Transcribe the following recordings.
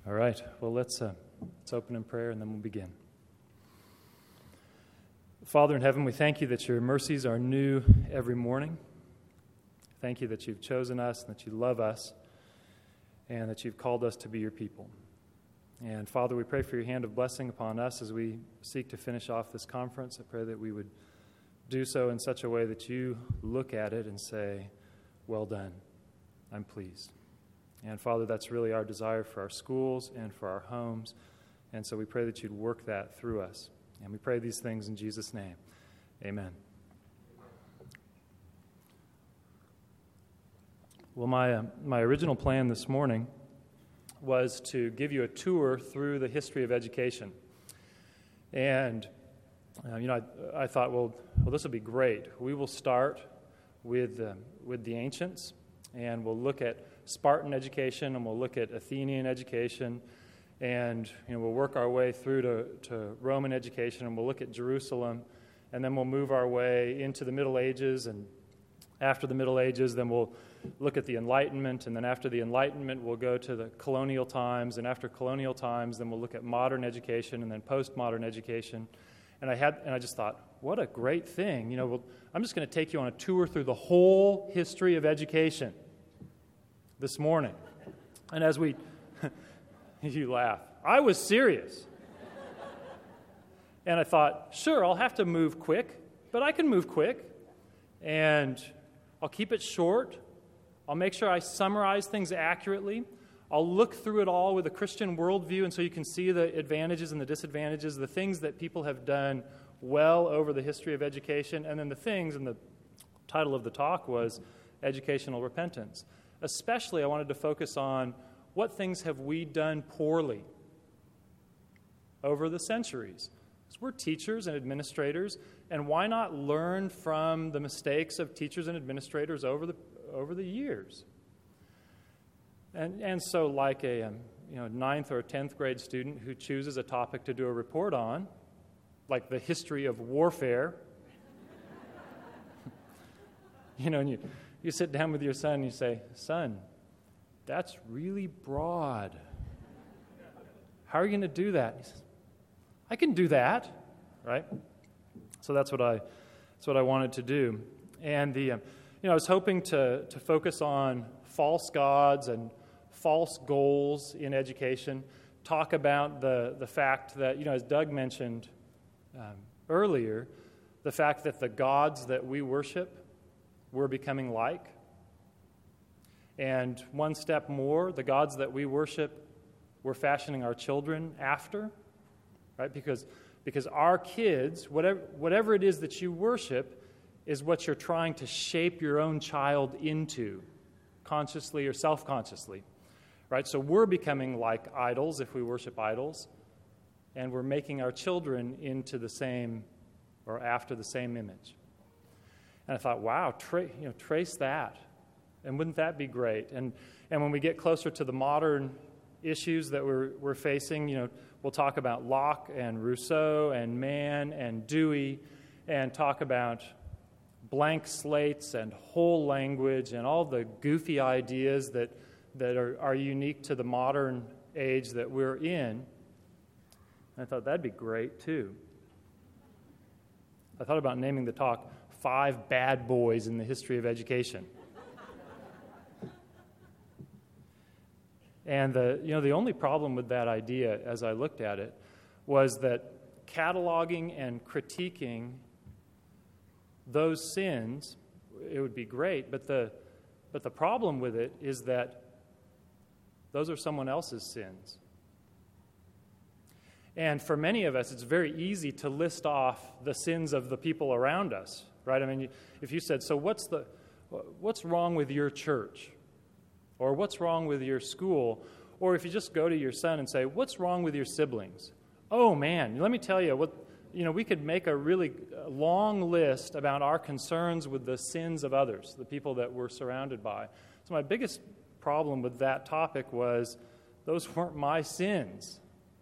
All right, well, let's open in prayer and then we'll begin. Father in heaven, we thank you that your mercies are new every morning. Thank you that you've chosen us and that you love us and that you've called us to be your people. And Father, we pray for your hand of blessing upon us as we seek to finish off this conference. I pray that we would do so in such a way that you look at it and say, well done, I'm pleased. And Father, that's really our desire for our schools and for our homes. And so we pray that you'd work that through us. And we pray these things in Jesus' name. Amen. Well, my original plan this morning was to give you a tour through the history of education. And, I thought, well, this will be great. We will start with the ancients, and we'll look at Spartan education, and we'll look at Athenian education, and we'll work our way through to Roman education, and we'll look at Jerusalem, and then we'll move our way into the Middle Ages, and after the Middle Ages, then we'll look at the Enlightenment, and then after the Enlightenment, we'll go to the colonial times, and after colonial times, then we'll look at modern education, and then postmodern education. And I just thought, what a great thing. I'm just going to take you on a tour through the whole history of education this morning. And as we, you laugh, I was serious. And I thought, sure, I'll have to move quick, but I can move quick. And I'll keep it short. I'll make sure I summarize things accurately. I'll look through it all with a Christian worldview, and so you can see the advantages and the disadvantages, the things that people have done well over the history of education, and then the things, and the title of the talk was Educational Repentance. Especially, I wanted to focus on what things have we done poorly over the centuries. Because we're teachers and administrators, and why not learn from the mistakes of teachers and administrators over the years? And so like a 9th or 10th grade student who chooses a topic to do a report on, like the history of warfare, and you sit down with your son and you say, son, that's really broad. How are you going to do that? He says, I can do that, right? So that's what I wanted to do. And I was hoping to focus on false gods and false goals in education, talk about the fact that, as Doug mentioned earlier, the fact that the gods that we worship, we're becoming like. And one step more, the gods that we worship, we're fashioning our children after, right? Because our kids, whatever it is that you worship, is what you're trying to shape your own child into, consciously or self-consciously. Right? So we're becoming like idols if we worship idols, and we're making our children into the same or after the same image. And I thought, wow, trace that. And wouldn't that be great? And when we get closer to the modern issues that we're facing, we'll talk about Locke and Rousseau and Mann and Dewey, and talk about blank slates and whole language and all the goofy ideas that are unique to the modern age that we're in. And I thought that'd be great, too. I thought about naming the talk 5 Bad Boys in the History of Education. And the only problem with that idea, as I looked at it, was that cataloging and critiquing those sins, it would be great, but the problem with it is that those are someone else's sins. And for many of us, it's very easy to list off the sins of the people around us, right? I mean, if you said, so what's wrong with your church? Or what's wrong with your school? Or if you just go to your son and say, what's wrong with your siblings? Oh, man, let me tell you, we could make a really long list about our concerns with the sins of others, the people that we're surrounded by. So my biggest problem with that topic was those weren't my sins.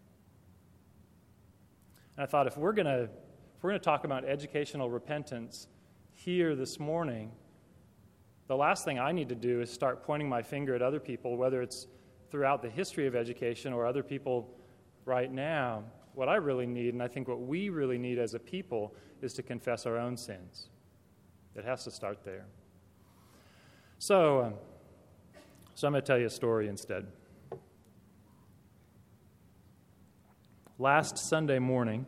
And I thought if we're going to talk about educational repentance here this morning, the last thing I need to do is start pointing my finger at other people, whether it's throughout the history of education or other people right now, what I really need, and I think what we really need as a people, is to confess our own sins. It has to start there. So I'm going to tell you a story instead. Last Sunday morning,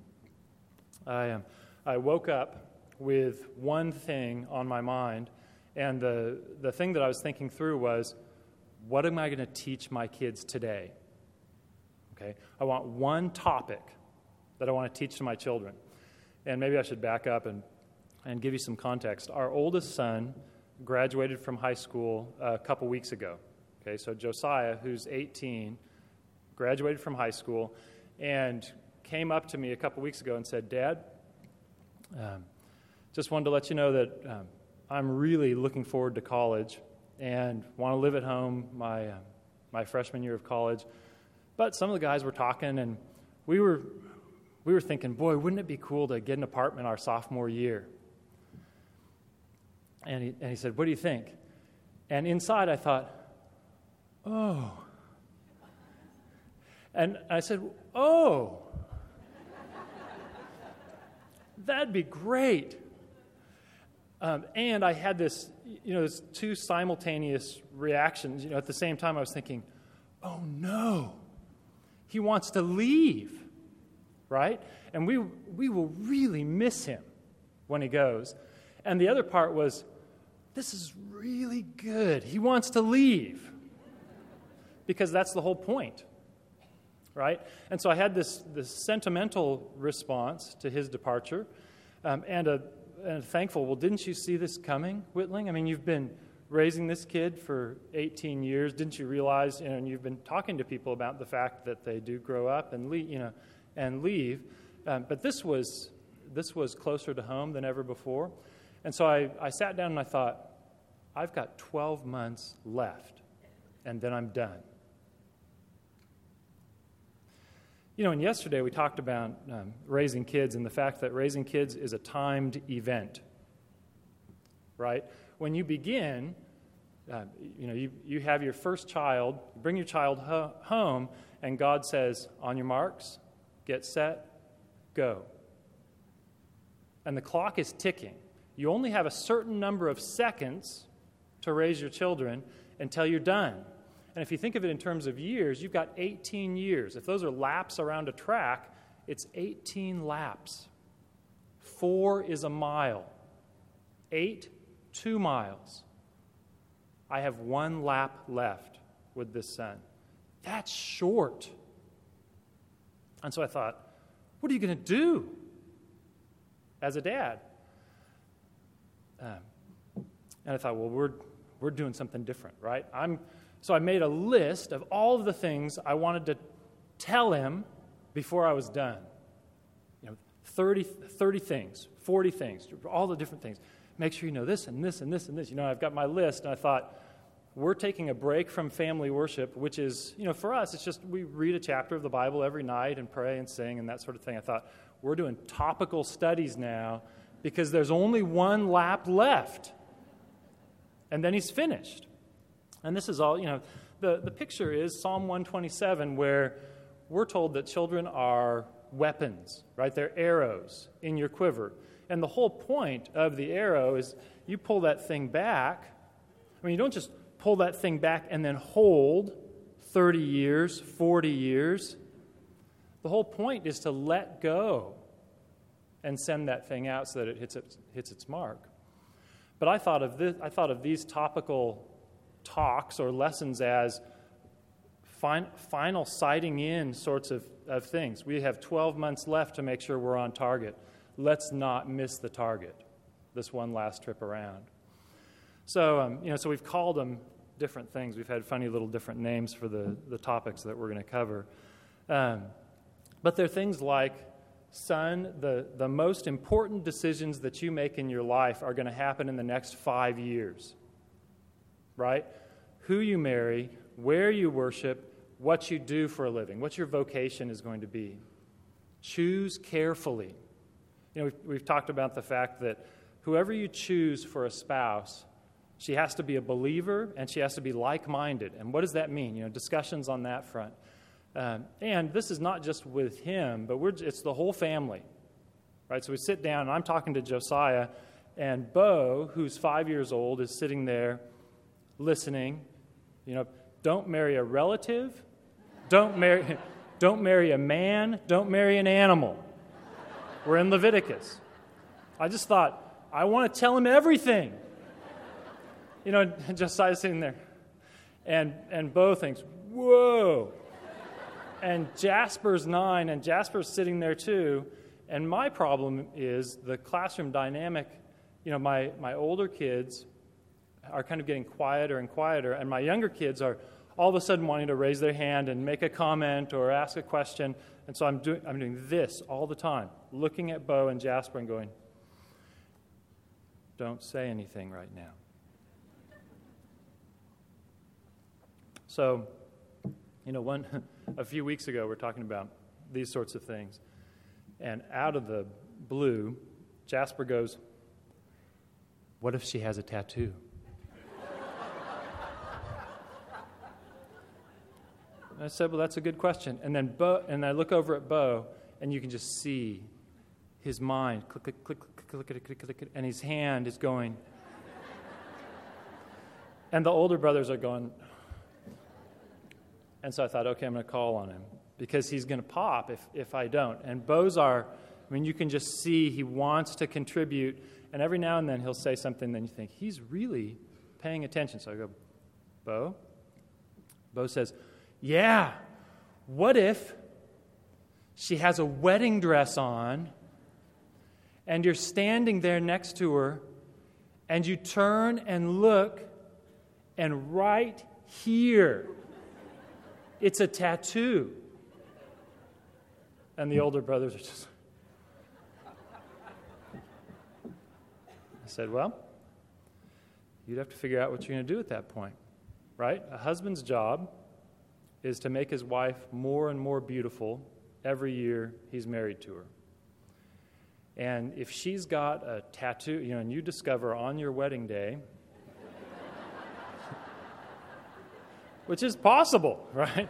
I woke up with one thing on my mind, and the thing that I was thinking through was, what am I going to teach my kids today? Okay, I want one topic that I want to teach to my children. And maybe I should back up and give you some context. Our oldest son graduated from high school a couple weeks ago. Okay, so Josiah, who's 18, graduated from high school and came up to me a couple weeks ago and said, Dad, just wanted to let you know that I'm really looking forward to college and want to live at home my freshman year of college. But some of the guys were talking, and we were thinking, boy, wouldn't it be cool to get an apartment our sophomore year? And he said, what do you think? And inside I thought, oh. And I said, oh, that'd be great. And I had this two simultaneous reactions. At the same time, I was thinking, oh no, he wants to leave, right? And we will really miss him when he goes. And the other part was, this is really good. He wants to leave. Because that's the whole point, right? And so I had this sentimental response to his departure, and a thankful, well, didn't you see this coming, Whitling? I mean, you've been raising this kid for 18 years. Didn't you realize, and you've been talking to people about the fact that they do grow up and leave, but this was closer to home than ever before. And so I sat down and I thought, I've got 12 months left, and then I'm done. And yesterday we talked about raising kids and the fact that raising kids is a timed event, right? When you begin, you have your first child, you bring your child home, and God says, on your marks, get set, go. And the clock is ticking. You only have a certain number of seconds to raise your children until you're done. And if you think of it in terms of years, you've got 18 years. If those are laps around a track, it's 18 laps. 4 is a mile. 8, 2 miles. I have 1 lap left with this son. That's short. And so I thought, what are you going to do as a dad? And I thought, well, we're doing something different, right? So I made a list of all of the things I wanted to tell him before I was done. 30 things, 40 things, all the different things. Make sure you know this and this and this and this. I've got my list, and I thought, we're taking a break from family worship, which is, for us, it's just we read a chapter of the Bible every night and pray and sing and that sort of thing. I thought, we're doing topical studies now because there's only 1 lap left. And then he's finished. And this is all, the picture is Psalm 127, where we're told that children are weapons, right? They're arrows in your quiver. And the whole point of the arrow is you pull that thing back. I mean, you don't just pull that thing back and then hold 30 years, 40 years. The whole point is to let go and send that thing out so that it hits its mark. But I thought of these topical talks or lessons as final sighting in sorts of things. We have 12 months left to make sure we're on target. Let's not miss the target this one last trip around. So, so we've called them different things. We've had funny little different names for the topics that we're going to cover. But they're things like, son, the most important decisions that you make in your life are going to happen in the next 5 years. Right? Who you marry, where you worship, what you do for a living, what your vocation is going to be. Choose carefully. We've talked about the fact that whoever you choose for a spouse, She has to be a believer, and she has to be like-minded. And what does that mean? Discussions on that front. And this is not just with him, but it's the whole family. Right? So we sit down, and I'm talking to Josiah, and Bo, who's 5 years old, is sitting there listening. Don't marry a relative. Don't marry a man. Don't marry an animal. We're in Leviticus. I just thought, I want to tell him everything. Josiah's sitting there. And Bo thinks, whoa. And Jasper's 9, and Jasper's sitting there too. And my problem is the classroom dynamic. My older kids are kind of getting quieter and quieter, and my younger kids are all of a sudden wanting to raise their hand and make a comment or ask a question. And so I'm doing this all the time, looking at Bo and Jasper and going, don't say anything right now. So, a few weeks ago, we're talking about these sorts of things. And out of the blue, Jasper goes, what if she has a tattoo? And I said, well, that's a good question. And then I look over at Bo, and you can just see his mind, click, click, click, click, click, click, click, click, and his hand is going. And the older brothers are going. And so I thought, okay, I'm going to call on him because he's going to pop if I don't. And Bo's you can just see he wants to contribute. And every now and then he'll say something, then you think, he's really paying attention. So I go, Bo? Bo says, yeah, what if she has a wedding dress on and you're standing there next to her and you turn and look and right here, it's a tattoo. And the older brothers are just... I said, well, you'd have to figure out what you're going to do at that point, right? A husband's job is to make his wife more and more beautiful every year he's married to her. And if she's got a tattoo, and you discover on your wedding day, which is possible, right?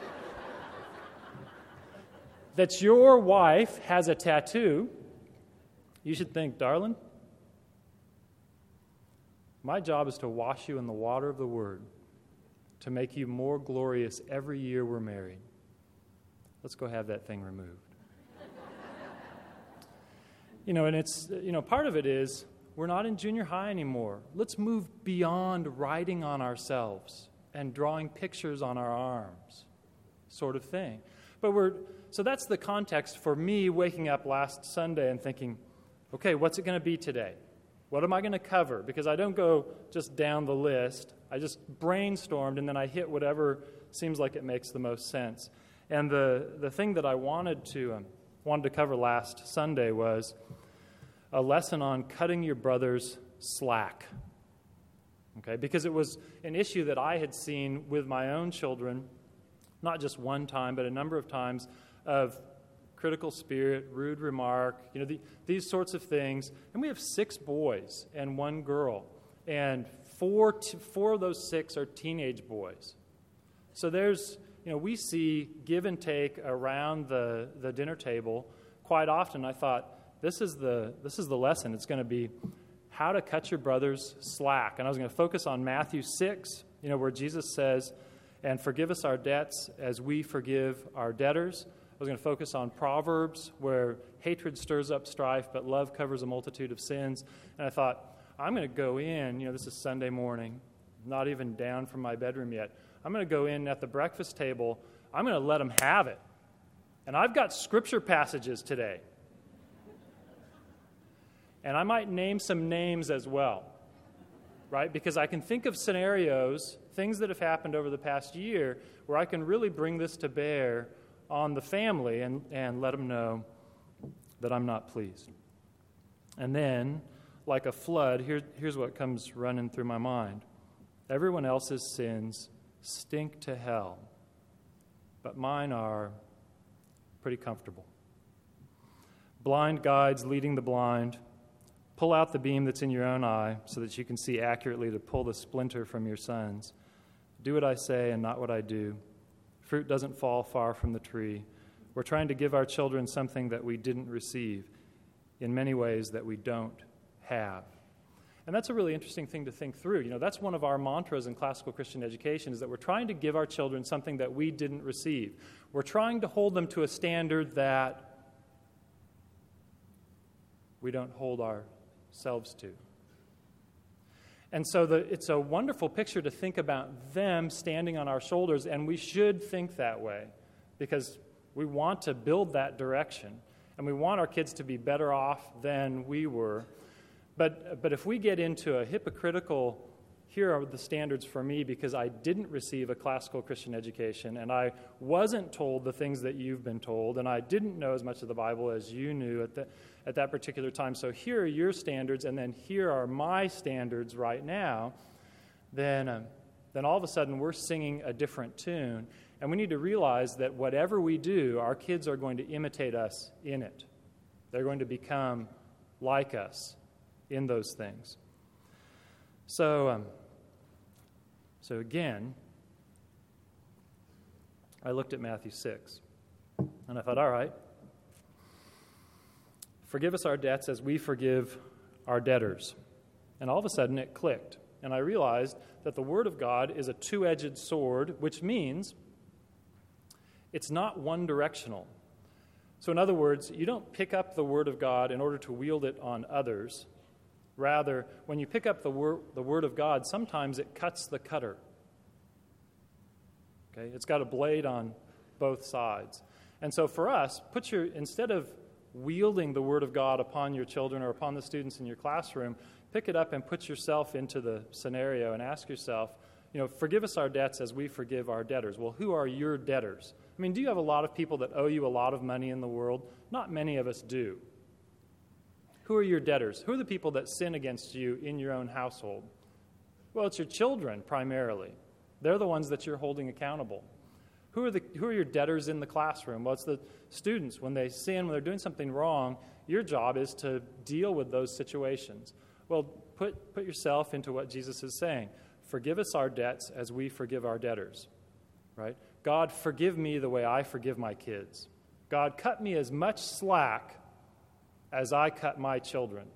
That your wife has a tattoo, you should think, darling, my job is to wash you in the water of the Word, to make you more glorious every year we're married. Let's go have that thing removed. And it's, part of it is we're not in junior high anymore. Let's move beyond writing on ourselves and drawing pictures on our arms, sort of thing. So that's the context for me waking up last Sunday and thinking, okay, what's it going to be today? What am I going to cover? Because I don't go just down the list. I just brainstormed, and then I hit whatever seems like it makes the most sense. And the thing that I wanted to cover last Sunday was a lesson on cutting your brother's slack. Okay, because it was an issue that I had seen with my own children, not just one time, but a number of times, of critical spirit, rude remark, these sorts of things. And we have 6 boys and 1 girl, and four of those 6 are teenage boys. So there's, we see give and take around the dinner table quite often. I thought, this is the lesson. It's going to be how to cut your brother's slack. And I was going to focus on Matthew 6, where Jesus says, and forgive us our debts as we forgive our debtors. I was going to focus on Proverbs, where hatred stirs up strife, but love covers a multitude of sins. And I thought, I'm going to go in, this is Sunday morning, not even down from my bedroom yet. I'm going to go in at the breakfast table. I'm going to let them have it. And I've got scripture passages today. And I might name some names as well, right? Because I can think of scenarios, things that have happened over the past year, where I can really bring this to bear on the family and let them know that I'm not pleased. And then, like a flood, here's what comes running through my mind. Everyone else's sins stink to hell, but mine are pretty comfortable. Blind guides leading the blind, Pull out the beam that's in your own eye so that you can see accurately to pull the splinter from your son's. Do what I say and not what I do. Fruit doesn't fall far from the tree. We're trying to give our children something that we didn't receive, in many ways that we don't have. And that's a really interesting thing to think through. You know, that's one of our mantras in classical Christian education, is that we're trying to give our children something that we didn't receive. We're trying to hold them to a standard that we don't hold ourselves to. And so it's a wonderful picture to think about them standing on our shoulders, and we should think that way because we want to build that direction, and we want our kids to be better off than we were. But if we get into a hypocritical, here are the standards for me because I didn't receive a classical Christian education and I wasn't told the things that you've been told and I didn't know as much of the Bible as you knew at that particular time, so here are your standards and then here are my standards right now, then all of a sudden we're singing a different tune, and we need to realize that whatever we do, our kids are going to imitate us in it. They're going to become like us in those things. So again, I looked at Matthew 6, and I thought, all right, forgive us our debts as we forgive our debtors. And all of a sudden it clicked, and I realized that the Word of God is a two-edged sword, which means it's not one-directional. So in other words, you don't pick up the Word of God in order to wield it on others. Rather, when you pick up the Word of God, sometimes it cuts the cutter. Okay? It's got a blade on both sides. And so for us, instead of wielding the Word of God upon your children or upon the students in your classroom, pick it up and put yourself into the scenario and ask yourself, forgive us our debts as we forgive our debtors. Well, who are your debtors? I mean, do you have a lot of people that owe you a lot of money in the world? Not many of us do. Who are your debtors? Who are the people that sin against you in your own household? Well, it's your children primarily. They're the ones that you're holding accountable. Who are your debtors in the classroom? Well, it's the students. When they sin, when they're doing something wrong, your job is to deal with those situations. Well, put yourself into what Jesus is saying. Forgive us our debts as we forgive our debtors. Right? God, forgive me the way I forgive my kids. God, cut me as much slack as I cut my children.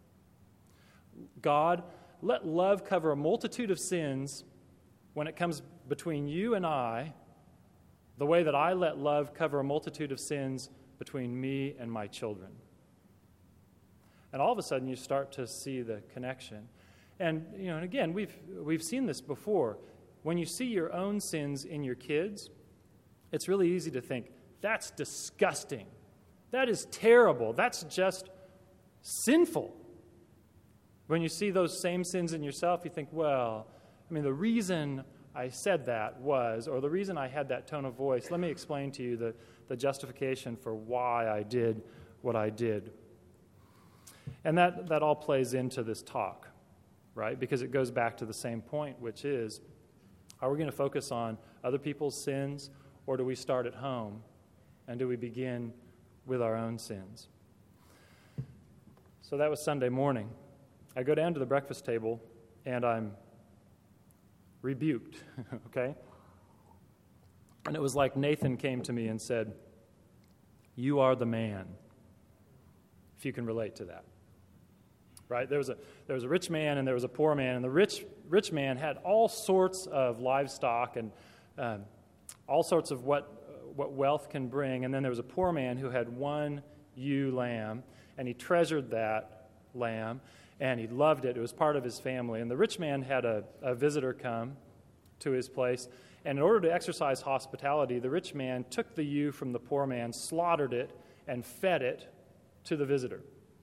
God, let love cover a multitude of sins when it comes between you and I, the way that I let love cover a multitude of sins between me and my children. And all of a sudden you start to see the connection. And and again, we've seen this before. When you see your own sins in your kids, it's really easy to think, that's disgusting. That is terrible. That's just sinful. When you see those same sins in yourself, you think, well, the reason I said that was, or the reason I had that tone of voice, let me explain to you the justification for why I did what I did. And that all plays into this talk, right? Because it goes back to the same point, which is, are we going to focus on other people's sins, or do we start at home, and do we begin with our own sins? So that was Sunday morning. I go down to the breakfast table, and I'm rebuked, okay? And it was like Nathan came to me and said, you are the man, if you can relate to that. Right? There was a rich man and there was a poor man, and the rich man had all sorts of livestock and all sorts of what wealth can bring, and then there was a poor man who had one ewe lamb, and he treasured that lamb, and he loved it. It was part of his family. And the rich man had a visitor come to his place, and in order to exercise hospitality, the rich man took the ewe from the poor man, slaughtered it, and fed it to the visitor.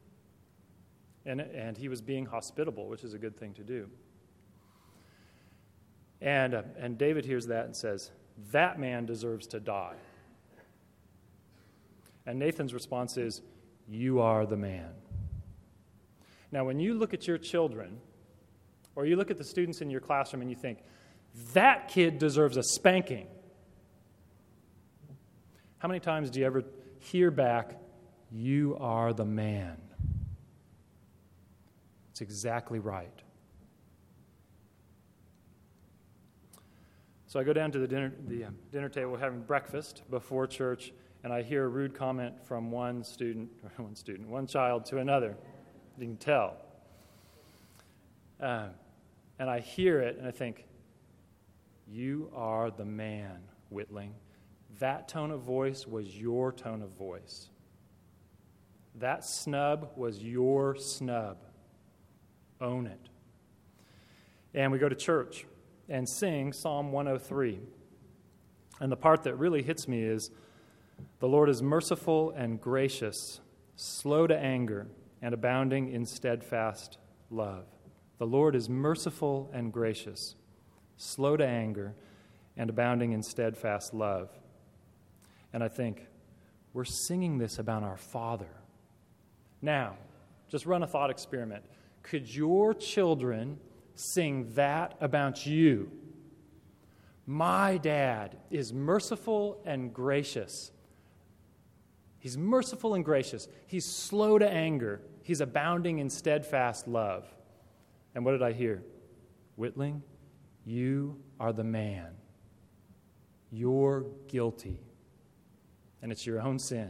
And he was being hospitable, which is a good thing to do. And David hears that and says, that man deserves to die. And Nathan's response is, you are the man. Now, when you look at your children, or you look at the students in your classroom and you think, that kid deserves a spanking, how many times do you ever hear back, you are the man? It's exactly right. So I go down to the dinner table, we're having breakfast before church, and I hear a rude comment from one child to another. You can tell. And I hear it, and I think, you are the man, Whitling. That tone of voice was your tone of voice. That snub was your snub. Own it. And we go to church and sing Psalm 103. And the part that really hits me is, the Lord is merciful and gracious, slow to anger, and abounding in steadfast love. The Lord is merciful and gracious, slow to anger, and abounding in steadfast love. And I think, we're singing this about our Father. Now, just run a thought experiment. Could your children sing that about you? My dad is merciful and gracious. He's merciful and gracious. He's slow to anger. He's abounding in steadfast love. And what did I hear? Whitling, you are the man. You're guilty. And it's your own sin.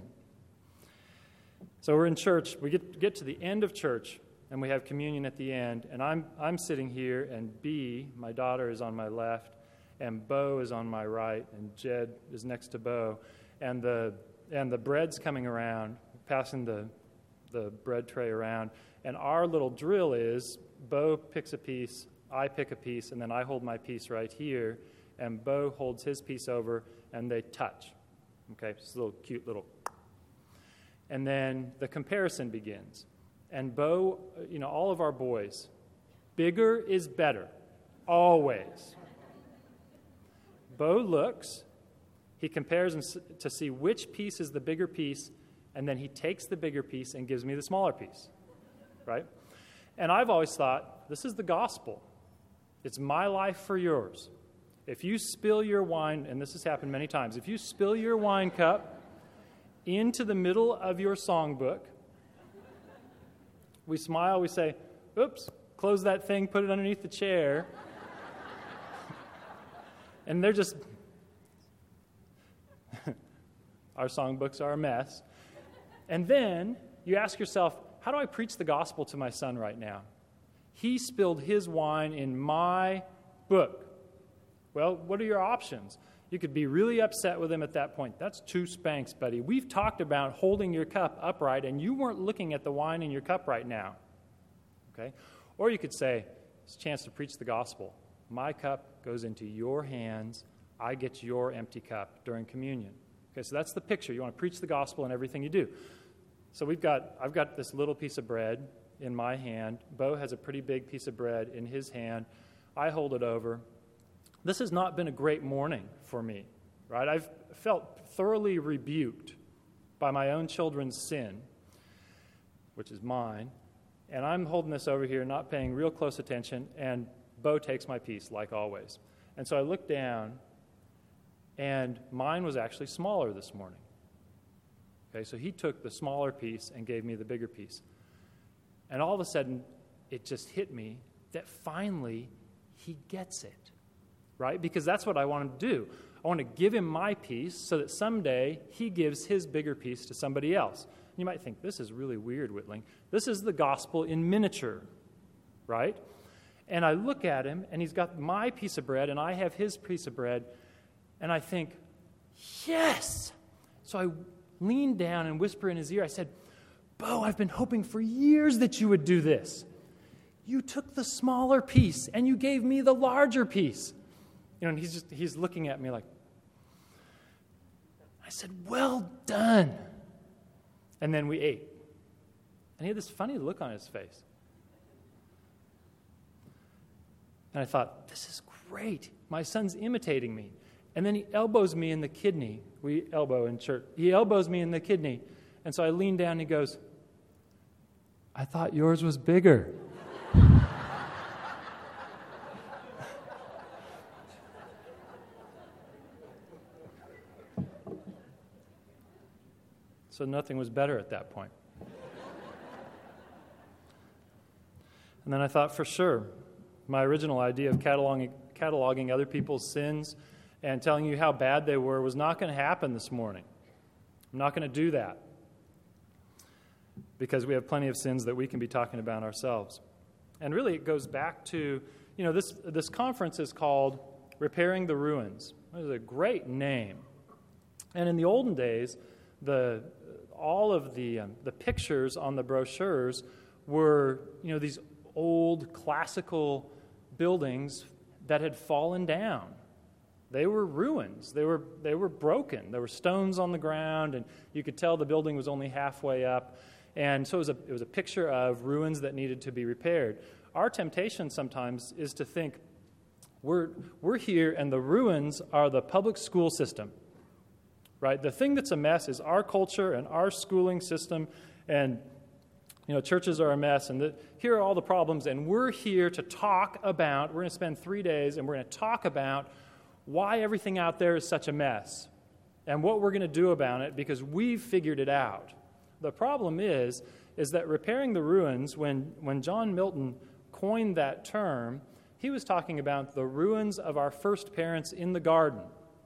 So we're in church. We get to the end of church, and we have communion at the end. And I'm sitting here, and B, my daughter, is on my left, and Bo is on my right, and Jed is next to Bo. And the bread's coming around, passing the bread tray around. And our little drill is, Bo picks a piece, I pick a piece, and then I hold my piece right here, and Bo holds his piece over, and they touch. Okay, just a little cute little. And then the comparison begins. And Bo, all of our boys, bigger is better, always. Bo looks, he compares to see which piece is the bigger piece, and then he takes the bigger piece and gives me the smaller piece, right? And I've always thought, this is the gospel. It's my life for yours. If you spill your wine, and this has happened many times, if you spill your wine cup into the middle of your songbook, we smile, we say, oops, close that thing, put it underneath the chair. And they're just, our songbooks are a mess. And then you ask yourself, how do I preach the gospel to my son right now? He spilled his wine in my book. Well, what are your options? You could be really upset with him at that point. That's 2 spanks, buddy. We've talked about holding your cup upright, and you weren't looking at the wine in your cup right now. Okay? Or you could say, it's a chance to preach the gospel. My cup goes into your hands. I get your empty cup during communion. Okay, so that's the picture. You want to preach the gospel in everything you do. So I've got this little piece of bread in my hand. Bo has a pretty big piece of bread in his hand. I hold it over. This has not been a great morning for me, right? I've felt thoroughly rebuked by my own children's sin, which is mine, and I'm holding this over here, not paying real close attention, and Bo takes my piece, like always. And so I look down, and mine was actually smaller this morning. Okay, so he took the smaller piece and gave me the bigger piece. And all of a sudden, it just hit me that finally he gets it, right? Because that's what I want him to do. I want to give him my piece so that someday he gives his bigger piece to somebody else. You might think, this is really weird, Whitling. This is the gospel in miniature, right? And I look at him, and he's got my piece of bread, and I have his piece of bread, and I think, yes! So I lean down and whisper in his ear. I said, Bo, I've been hoping for years that you would do this. You took the smaller piece, and you gave me the larger piece. And he's looking at me like, I said, well done. And then we ate. And he had this funny look on his face. And I thought, this is great. My son's imitating me. And then he elbows me in the kidney. We elbow in church. He elbows me in the kidney. And so I lean down and he goes, I thought yours was bigger. So nothing was better at that point. And then I thought, for sure, my original idea of cataloging other people's sins and telling you how bad they were was not going to happen this morning. I'm not going to do that because we have plenty of sins that we can be talking about ourselves. And really it goes back to, this conference is called Repairing the Ruins. It is a great name. And in the olden days, all of the pictures on the brochures were, these old classical buildings that had fallen down. They were ruins. They were broken. There were stones on the ground, and you could tell the building was only halfway up. And so it was a picture of ruins that needed to be repaired. Our temptation sometimes is to think we're here, and the ruins are the public school system, right? The thing that's a mess is our culture and our schooling system, and churches are a mess, and here are all the problems, and we're here to talk about, we're going to spend 3 days, and we're going to talk about why everything out there is such a mess and what we're going to do about it because we've figured it out. The problem is that repairing the ruins, when John Milton coined that term, he was talking about the ruins of our first parents in the garden,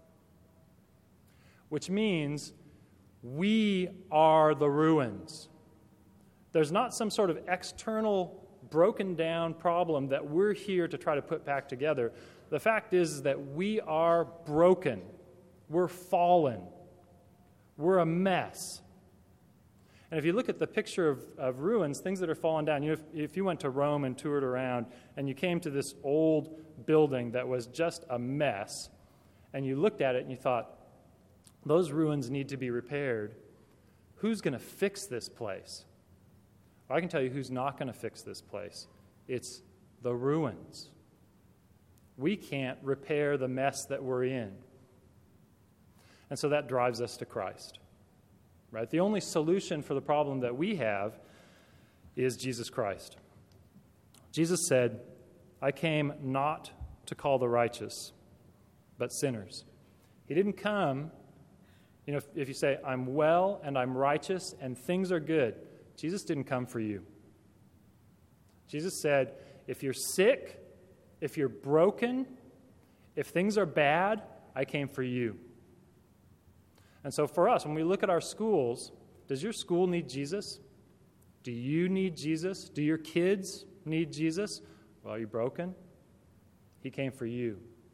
which means we are the ruins. There's not some sort of external broken down problem that we're here to try to put back together. The fact is that we are broken. We're fallen. We're a mess. And if you look at the picture of ruins, things that are fallen down, if you went to Rome and toured around and you came to this old building that was just a mess, and you looked at it and you thought, those ruins need to be repaired, who's going to fix this place? Well, I can tell you who's not going to fix this place. It's the ruins. We can't repair the mess that we're in. And so that drives us to Christ. Right? The only solution for the problem that we have is Jesus Christ. Jesus said, I came not to call the righteous, but sinners. He didn't come, if you say, I'm well and I'm righteous and things are good, Jesus didn't come for you. Jesus said, if you're sick, if you're broken, if things are bad, I came for you. And so for us, when we look at our schools, does your school need Jesus? Do you need Jesus? Do your kids need Jesus? Well, are you broken? He came for you.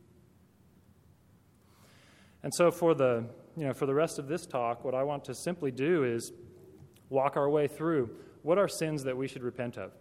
And so for the rest of this talk, what I want to simply do is walk our way through what are sins that we should repent of.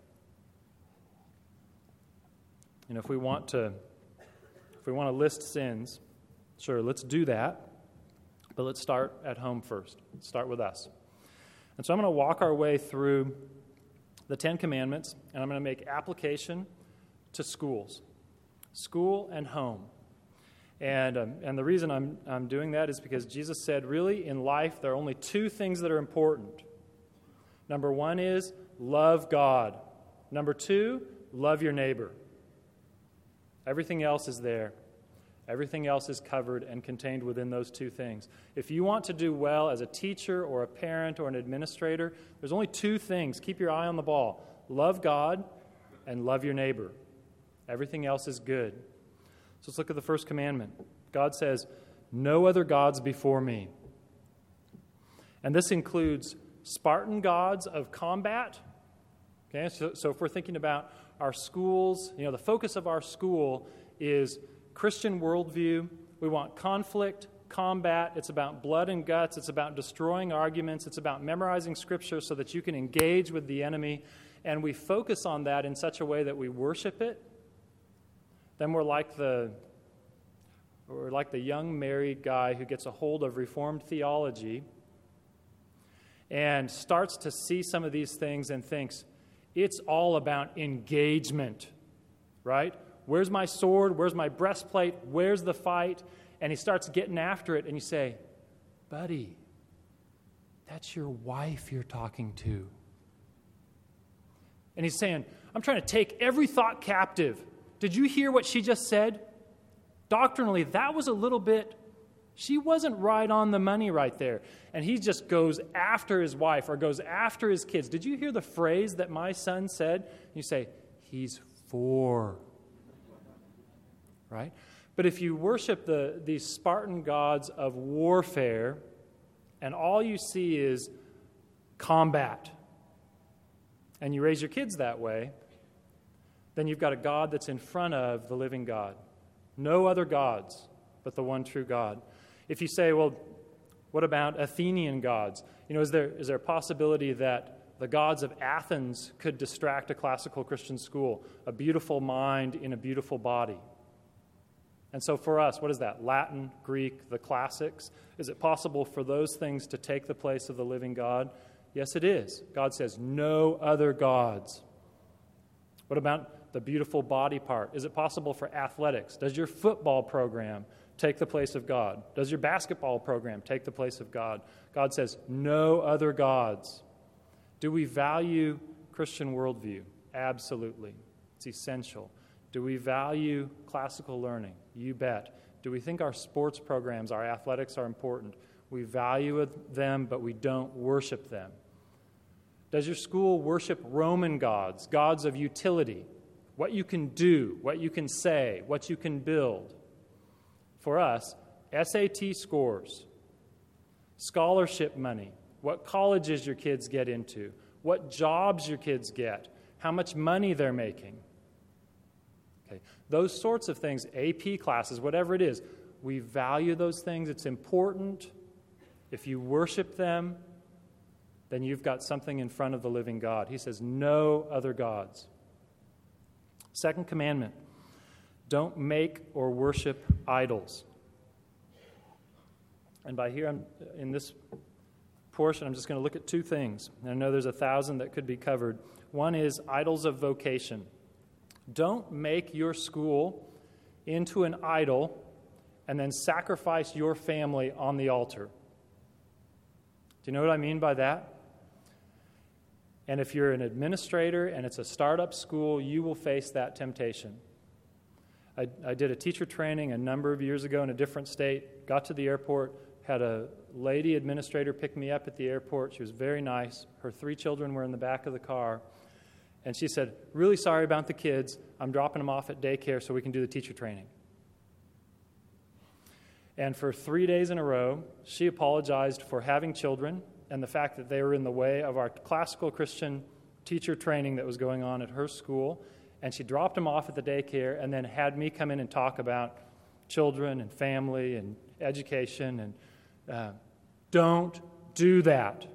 If we want to list sins, sure, let's do that. But let's start at home first. Let's start with us. And so I'm going to walk our way through the 10 Commandments, and I'm going to make application to schools, school and home. And the reason I'm doing that is because Jesus said, really, in life, there are only two things that are important. Number one is love God. Number two, love your neighbor. Everything else is there. Everything else is covered and contained within those two things. If you want to do well as a teacher or a parent or an administrator, there's only two things. Keep your eye on the ball. Love God and love your neighbor. Everything else is good. So let's look at the first commandment. God says, no other gods before me. And this includes Spartan gods of combat. Okay, so if we're thinking about our schools, the focus of our school is Christian worldview. We want conflict, combat. It's about blood and guts. It's about destroying arguments. It's about memorizing Scripture so that you can engage with the enemy. And we focus on that in such a way that we worship it. Then we're like the young married guy who gets a hold of Reformed theology and starts to see some of these things and thinks, it's all about engagement, right? Where's my sword? Where's my breastplate? Where's the fight? And he starts getting after it, and you say, buddy, that's your wife you're talking to. And he's saying, I'm trying to take every thought captive. Did you hear what she just said? Doctrinally, that was a little bit, she wasn't right on the money right there. And he just goes after his wife or goes after his kids. Did you hear the phrase that my son said? You say, He's for. Right? But if you worship these Spartan gods of warfare, and all you see is combat, and you raise your kids that way, then you've got a God that's in front of the living God. No other gods but the one true God. If you say, well, what about Athenian gods? Is there a possibility that the gods of Athens could distract a classical Christian school? A beautiful mind in a beautiful body. And so for us, what is that? Latin, Greek, the classics? Is it possible for those things to take the place of the living God? Yes, it is. God says, no other gods. What about the beautiful body part? Is it possible for athletics? Does your football program take the place of God? Does your basketball program take the place of God? God says, no other gods. Do we value Christian worldview? Absolutely. It's essential. Do we value classical learning? You bet. Do we think our sports programs, our athletics are important? We value them, but we don't worship them. Does your school worship Roman gods, gods of utility? What you can do, what you can say, what you can build. For us, SAT scores, scholarship money, what colleges your kids get into, what jobs your kids get, how much money they're making. Okay. Those sorts of things, AP classes, whatever it is, we value those things. It's important. If you worship them, then you've got something in front of the living God. He says, no other gods. Second commandment, don't make or worship idols. And by here, in this portion, I'm just going to look at two things. And I know there's 1,000 that could be covered. One is idols of vocation. Don't make your school into an idol and then sacrifice your family on the altar. Do you know what I mean by that? And if you're an administrator and it's a startup school, you will face that temptation. I did a teacher training a number of years ago in a different state, got to the airport, had a lady administrator pick me up at the airport. She was very nice. Her 3 children were in the back of the car. And she said, really sorry about the kids. I'm dropping them off at daycare so we can do the teacher training. And for 3 days in a row, she apologized for having children and the fact that they were in the way of our classical Christian teacher training that was going on at her school. And she dropped them off at the daycare and then had me come in and talk about children and family and education. And don't do that.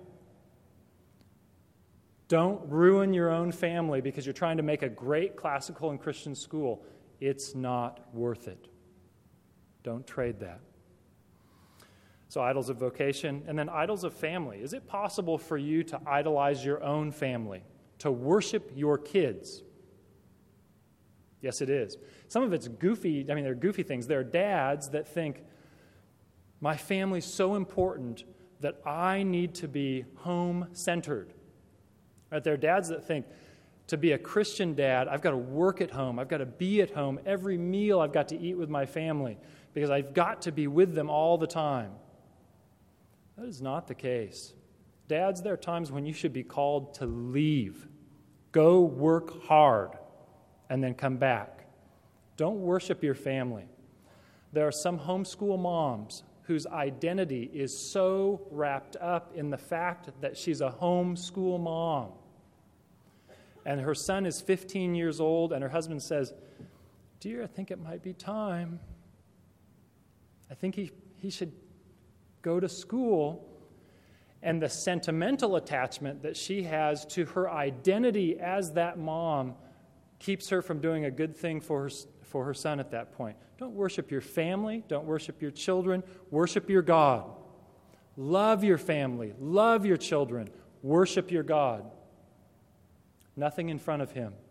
Don't ruin your own family because you're trying to make a great classical and Christian school. It's not worth it. Don't trade that. So idols of vocation, and then idols of family. Is it possible for you to idolize your own family, to worship your kids? Yes, it is. Some of it's goofy. I mean, they're goofy things. There are dads that think, my family's so important that I need to be home-centered. Right? There are dads that think, to be a Christian dad, I've got to work at home. I've got to be at home. Every meal I've got to eat with my family because I've got to be with them all the time. That is not the case. Dads, there are times when you should be called to leave. Go work hard and then come back. Don't worship your family. There are some homeschool moms whose identity is so wrapped up in the fact that she's a homeschool mom. And her son is 15 years old, and her husband says, dear, I think it might be time. I think he should go to school. And the sentimental attachment that she has to her identity as that mom keeps her from doing a good thing for her son at that point. Don't worship your family. Don't worship your children. Worship your God. Love your family. Love your children. Worship your God. Nothing in front of him.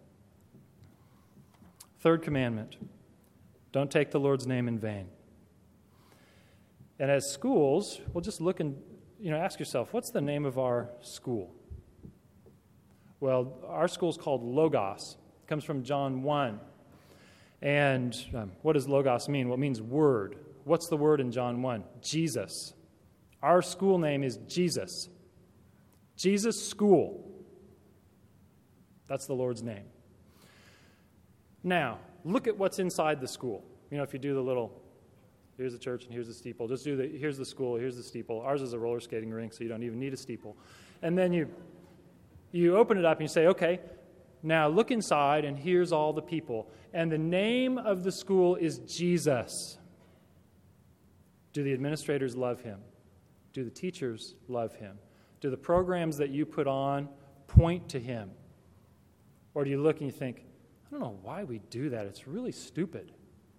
Third commandment, don't take the Lord's name in vain. And as schools, we'll just look and ask yourself, what's the name of our school? Well, our school is called Logos. It comes from John 1. And what does Logos mean? Well, it means word. What's the word in John 1? Jesus. Our school name is Jesus. Jesus School. That's the Lord's name. Now, look at what's inside the school. If you do the little, here's the church and here's the steeple. Just do here's the school, here's the steeple. Ours is a roller skating rink, so you don't even need a steeple. And then you open it up and you say, okay, now look inside and here's all the people. And the name of the school is Jesus. Do the administrators love him? Do the teachers love him? Do the programs that you put on point to him? Or do you look and you think, I don't know why we do that. It's really stupid.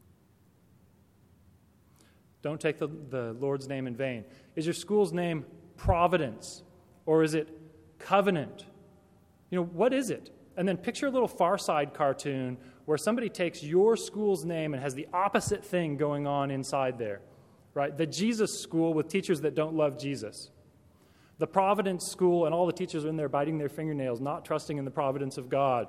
Don't take the Lord's name in vain. Is your school's name Providence? Or is it Covenant? What is it? And then picture a little Far Side cartoon where somebody takes your school's name and has the opposite thing going on inside there. Right? The Jesus school with teachers that don't love Jesus. The Providence school and all the teachers are in there biting their fingernails, not trusting in the providence of God.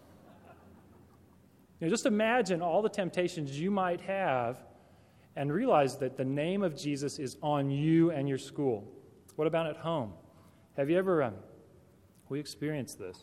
Just imagine all the temptations you might have and realize that the name of Jesus is on you and your school. What about at home? Have you ever, we experienced this.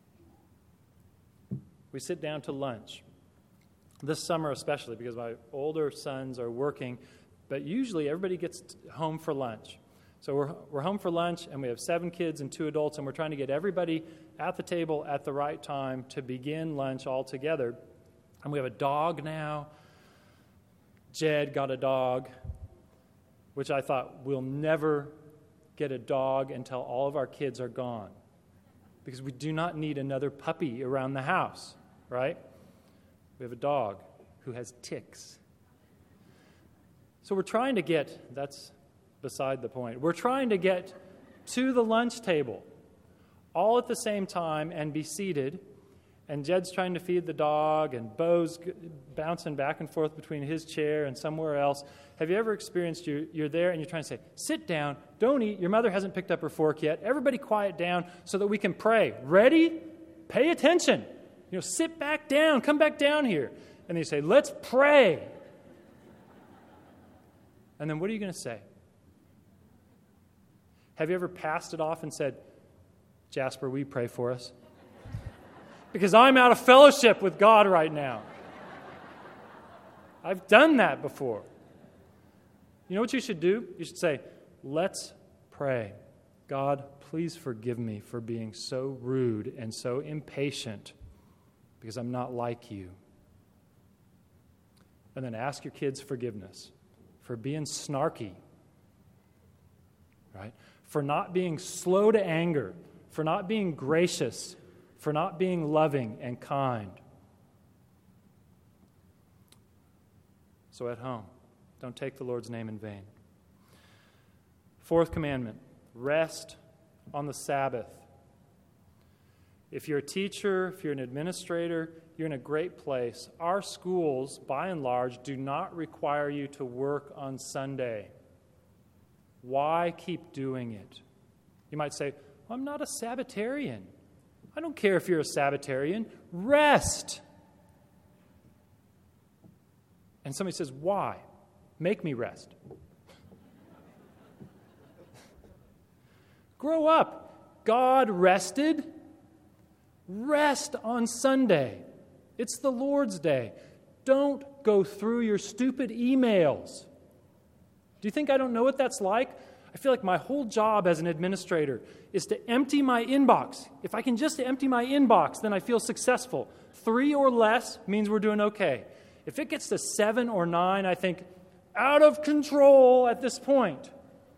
We sit down to lunch. This summer especially, because my older sons are working, but usually everybody gets home for lunch. So we're home for lunch, and we have 7 kids and 2 adults, and we're trying to get everybody at the table at the right time to begin lunch all together. And we have a dog now. Jed got a dog, which I thought we'll never get a dog until all of our kids are gone, because we do not need another puppy around the house, right? We have a dog who has ticks. So we're trying to get, that's beside the point, we're trying to get to the lunch table all at the same time and be seated. And Jed's trying to feed the dog, and Bo's bouncing back and forth between his chair and somewhere else. Have you ever experienced you're there and you're trying to say, sit down, don't eat, your mother hasn't picked up her fork yet, everybody quiet down so that we can pray. Ready? Pay attention. Sit back down, come back down here. And they say, let's pray. And then what are you going to say? Have you ever passed it off and said, Jasper, will you pray for us? Because I'm out of fellowship with God right now. I've done that before. You know what you should do? You should say, let's pray. God, please forgive me for being so rude and so impatient because I'm not like you. And then ask your kids forgiveness for being snarky, right? For not being slow to anger, for not being gracious, for not being loving and kind. So at home, don't take the Lord's name in vain. 4th commandment, rest on the Sabbath. If you're a teacher, if you're an administrator, you're in a great place. Our schools, by and large, do not require you to work on Sunday. Why keep doing it? You might say, well, I'm not a Sabbatarian. I don't care if you're a Sabbatarian. Rest. And somebody says, why? Make me rest. Grow up. God rested. Rest on Sunday. It's the Lord's Day. Don't go through your stupid emails. Do you think I don't know what that's like? I feel like my whole job as an administrator is to empty my inbox. If I can just empty my inbox, then I feel successful. 3 or less means we're doing okay. If it gets to 7 or 9, I think, out of control at this point.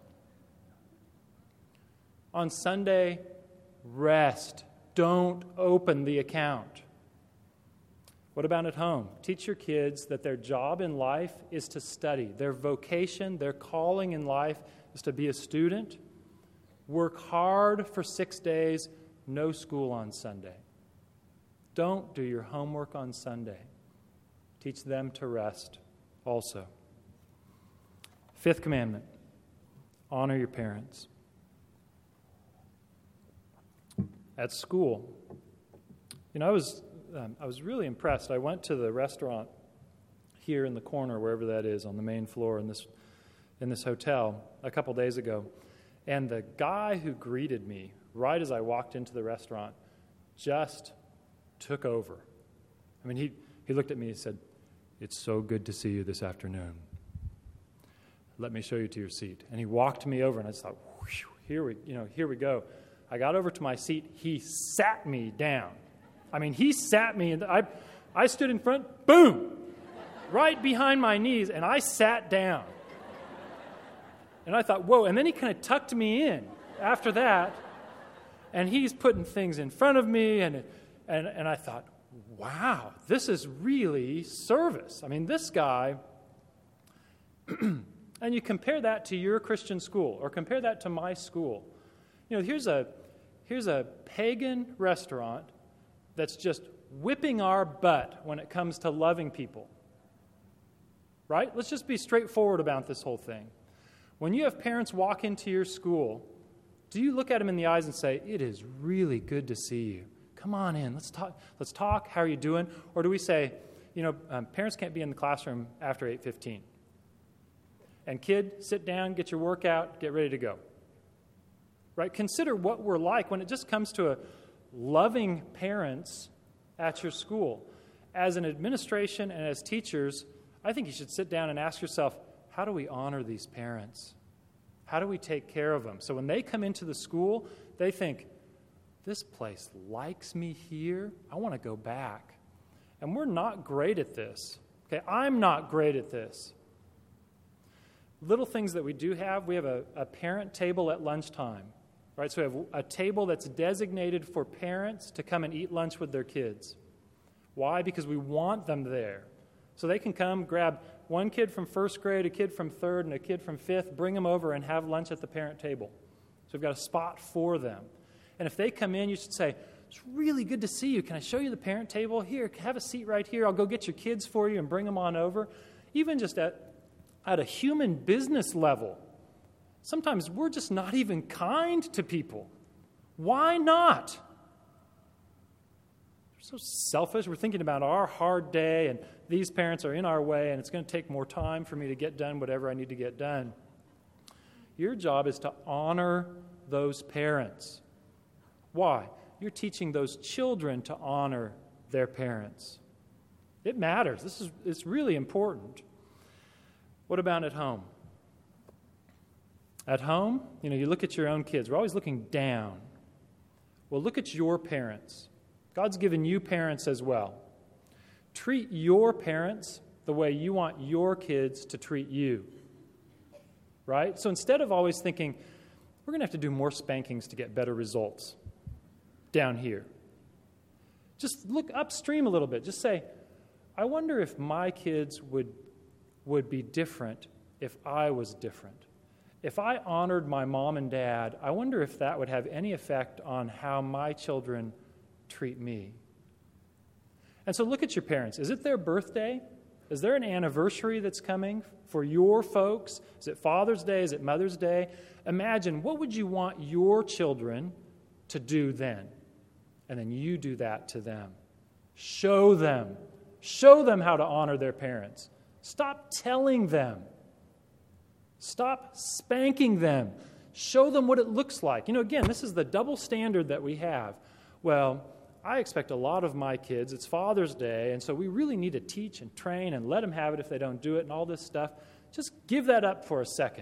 On Sunday, rest. Don't open the account. What about at home? Teach your kids that their job in life is to study. Their vocation, their calling in life is to be a student. Work hard for 6 days, no school on Sunday. Don't do your homework on Sunday. Teach them to rest also. 5th commandment, honor your parents. At school, I was really impressed. I went to the restaurant here in the corner, wherever that is, on the main floor in this hotel a couple days ago, and the guy who greeted me right as I walked into the restaurant just took over. I mean, he He looked at me and said, "It's so good to see you this afternoon. Let me show you to your seat." And he walked me over, and I just thought, here we go. I got over to my seat. He sat me down. I mean, he sat me, and I stood in front, boom, right behind my knees, and I sat down. And I thought, whoa, and then he kind of tucked me in after that, and he's putting things in front of me, and I thought, wow, this is really service. I mean, this guy, and you compare that to your Christian school, or compare that to my school. You know, here's a pagan restaurant that's just whipping our butt when it comes to loving people. Right? Let's just be straightforward about this whole thing. When you have parents walk into your school, do you look at them in the eyes and say, "It is really good to see you. Come on in. Let's talk. How are you doing?" Or do we say, parents can't be in the classroom after 8:15. And kid, sit down, get your workout, get ready to go. Right? Consider what we're like when it just comes to a loving parents at your school. As an administration and as teachers, I think you should sit down and ask yourself, how do we honor these parents? How do we take care of them? So when they come into the school, they think, this place likes me here. I want to go back. And we're not great at this. Okay, I'm not great at this. Little things that we do have, we have a parent table at lunchtime. Right? So we have a table that's designated for parents to come and eat lunch with their kids. Why? Because we want them there. So they can come, grab one kid from first grade, a kid from third, and a kid from fifth, bring them over and have lunch at the parent table. So we've got a spot for them. And if they come in, you should say, "It's really good to see you. Can I show you the parent table? Here, have a seat right here. I'll go get your kids for you and bring them on over." Even just at a human business level, sometimes we're just not even kind to people. Why not? We're so selfish. We're thinking about our hard day, and these parents are in our way, and it's going to take more time for me to get done whatever I need to get done. Your job is to honor those parents. Why? You're teaching those children to honor their parents. It matters. It's really important. What about at home? At home, you look at your own kids. We're always looking down. Well, look at your parents. God's given you parents as well. Treat your parents the way you want your kids to treat you. Right? So instead of always thinking, we're going to have to do more spankings to get better results down here, just look upstream a little bit. Just say, I wonder if my kids would be different if I was different. If I honored my mom and dad, I wonder if that would have any effect on how my children treat me. And so look at your parents. Is it their birthday? Is there an anniversary that's coming for your folks? Is it Father's Day? Is it Mother's Day? Imagine, what would you want your children to do then? And then you do that to them. Show them. Show them how to honor their parents. Stop telling them. Stop spanking them. Show them what it looks like. Again, this is the double standard that we have. Well, I expect a lot of my kids. It's Father's Day, and so we really need to teach and train and let them have it if they don't do it and all this stuff. Just give that up for a second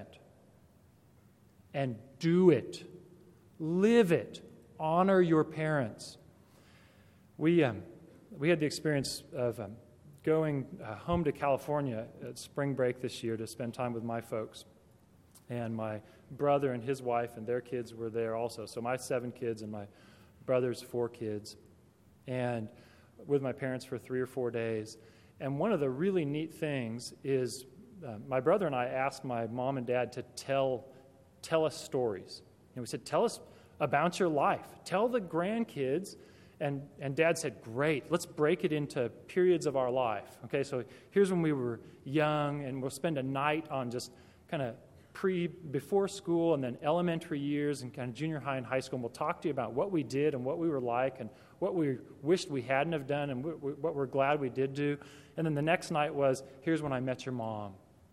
and do it. Live it. Honor your parents. We had the experience of going home to California at spring break this year to spend time with my folks. And my brother and his wife and their kids were there also. So my 7 kids and my brother's 4 kids. And with my parents for 3 or 4 days. And one of the really neat things is my brother and I asked my mom and dad to tell us stories. And we said, tell us about your life. Tell the grandkids. And Dad said, great, let's break it into periods of our life. Okay, so here's when we were young, and we'll spend a night on just kind of before school, and then elementary years, and kind of junior high and high school, and we'll talk to you about what we did and what we were like and what we wished we hadn't have done and what we're glad we did do. And then the next night was, here's when I met your mom.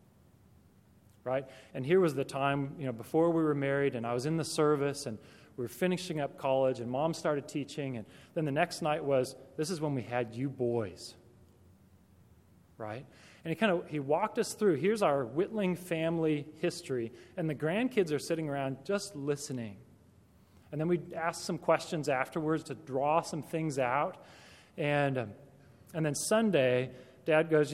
Right? And here was the time, before we were married, and I was in the service, and we were finishing up college, and Mom started teaching, and then the next night was, this is when we had you boys. right? And he walked us through, here's our Whitling family history, and the grandkids are sitting around just listening. And then we asked some questions afterwards to draw some things out. And then Sunday, Dad goes,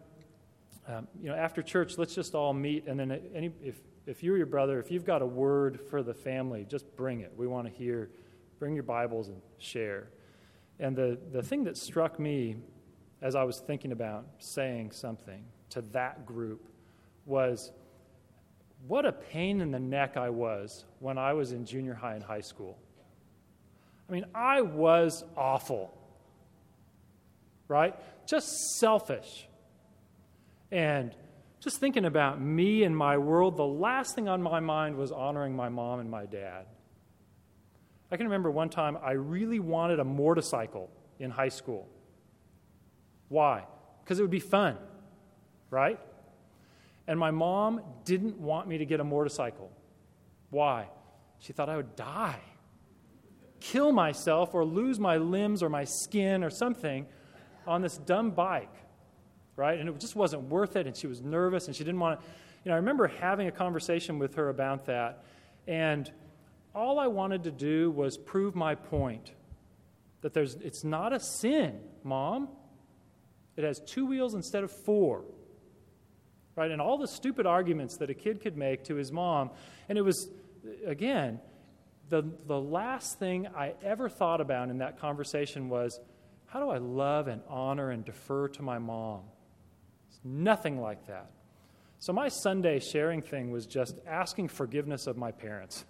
after church, let's just all meet. And then if you or your brother, if you've got a word for the family, just bring it. We want to hear. Bring your Bibles and share. And the thing that struck me as I was thinking about saying something to that group was what a pain in the neck I was when I was in junior high and high school. I mean, I was awful, right? Just selfish. And just thinking about me and my world, the last thing on my mind was honoring my mom and my dad. I can remember one time I really wanted a motorcycle in high school. Why? Because it would be fun, right? And my mom didn't want me to get a motorcycle. Why? She thought I would die, kill myself, or lose my limbs or my skin or something on this dumb bike, right? And it just wasn't worth it, and she was nervous, and she didn't want to. I remember having a conversation with her about that, and all I wanted to do was prove my point, that it's not a sin, Mom. It has 2 wheels instead of 4. Right? And all the stupid arguments that a kid could make to his mom. And it was, again, the last thing I ever thought about in that conversation was, how do I love and honor and defer to my mom? It's nothing like that. So my Sunday sharing thing was just asking forgiveness of my parents.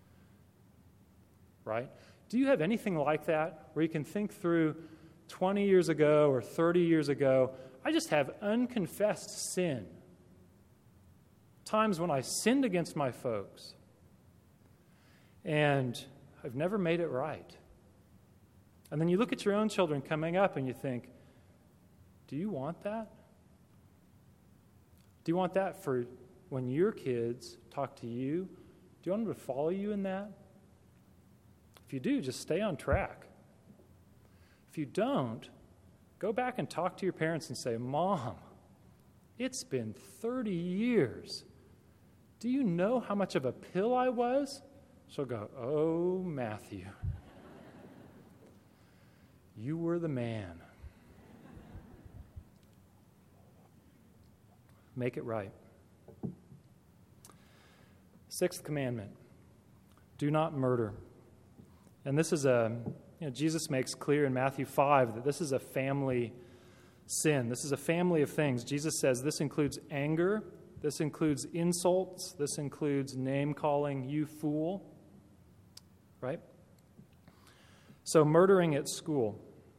Right? Do you have anything like that where you can think through 20 years ago or 30 years ago, I just have unconfessed sin? Times when I sinned against my folks, and I've never made it right. And then you look at your own children coming up and you think, do you want that? Do you want that for when your kids talk to you? Do you want them to follow you in that? If you do, just stay on track. If you don't, go back and talk to your parents and say, Mom, it's been 30 years. Do you know how much of a pill I was? She'll go, oh, Matthew, you were the man. Make it right. 6th commandment, do not murder. And this is Jesus makes clear in Matthew 5 that this is a family sin. This is a family of things. Jesus says this includes anger, this includes insults, this includes name-calling, you fool, right? So murdering at school.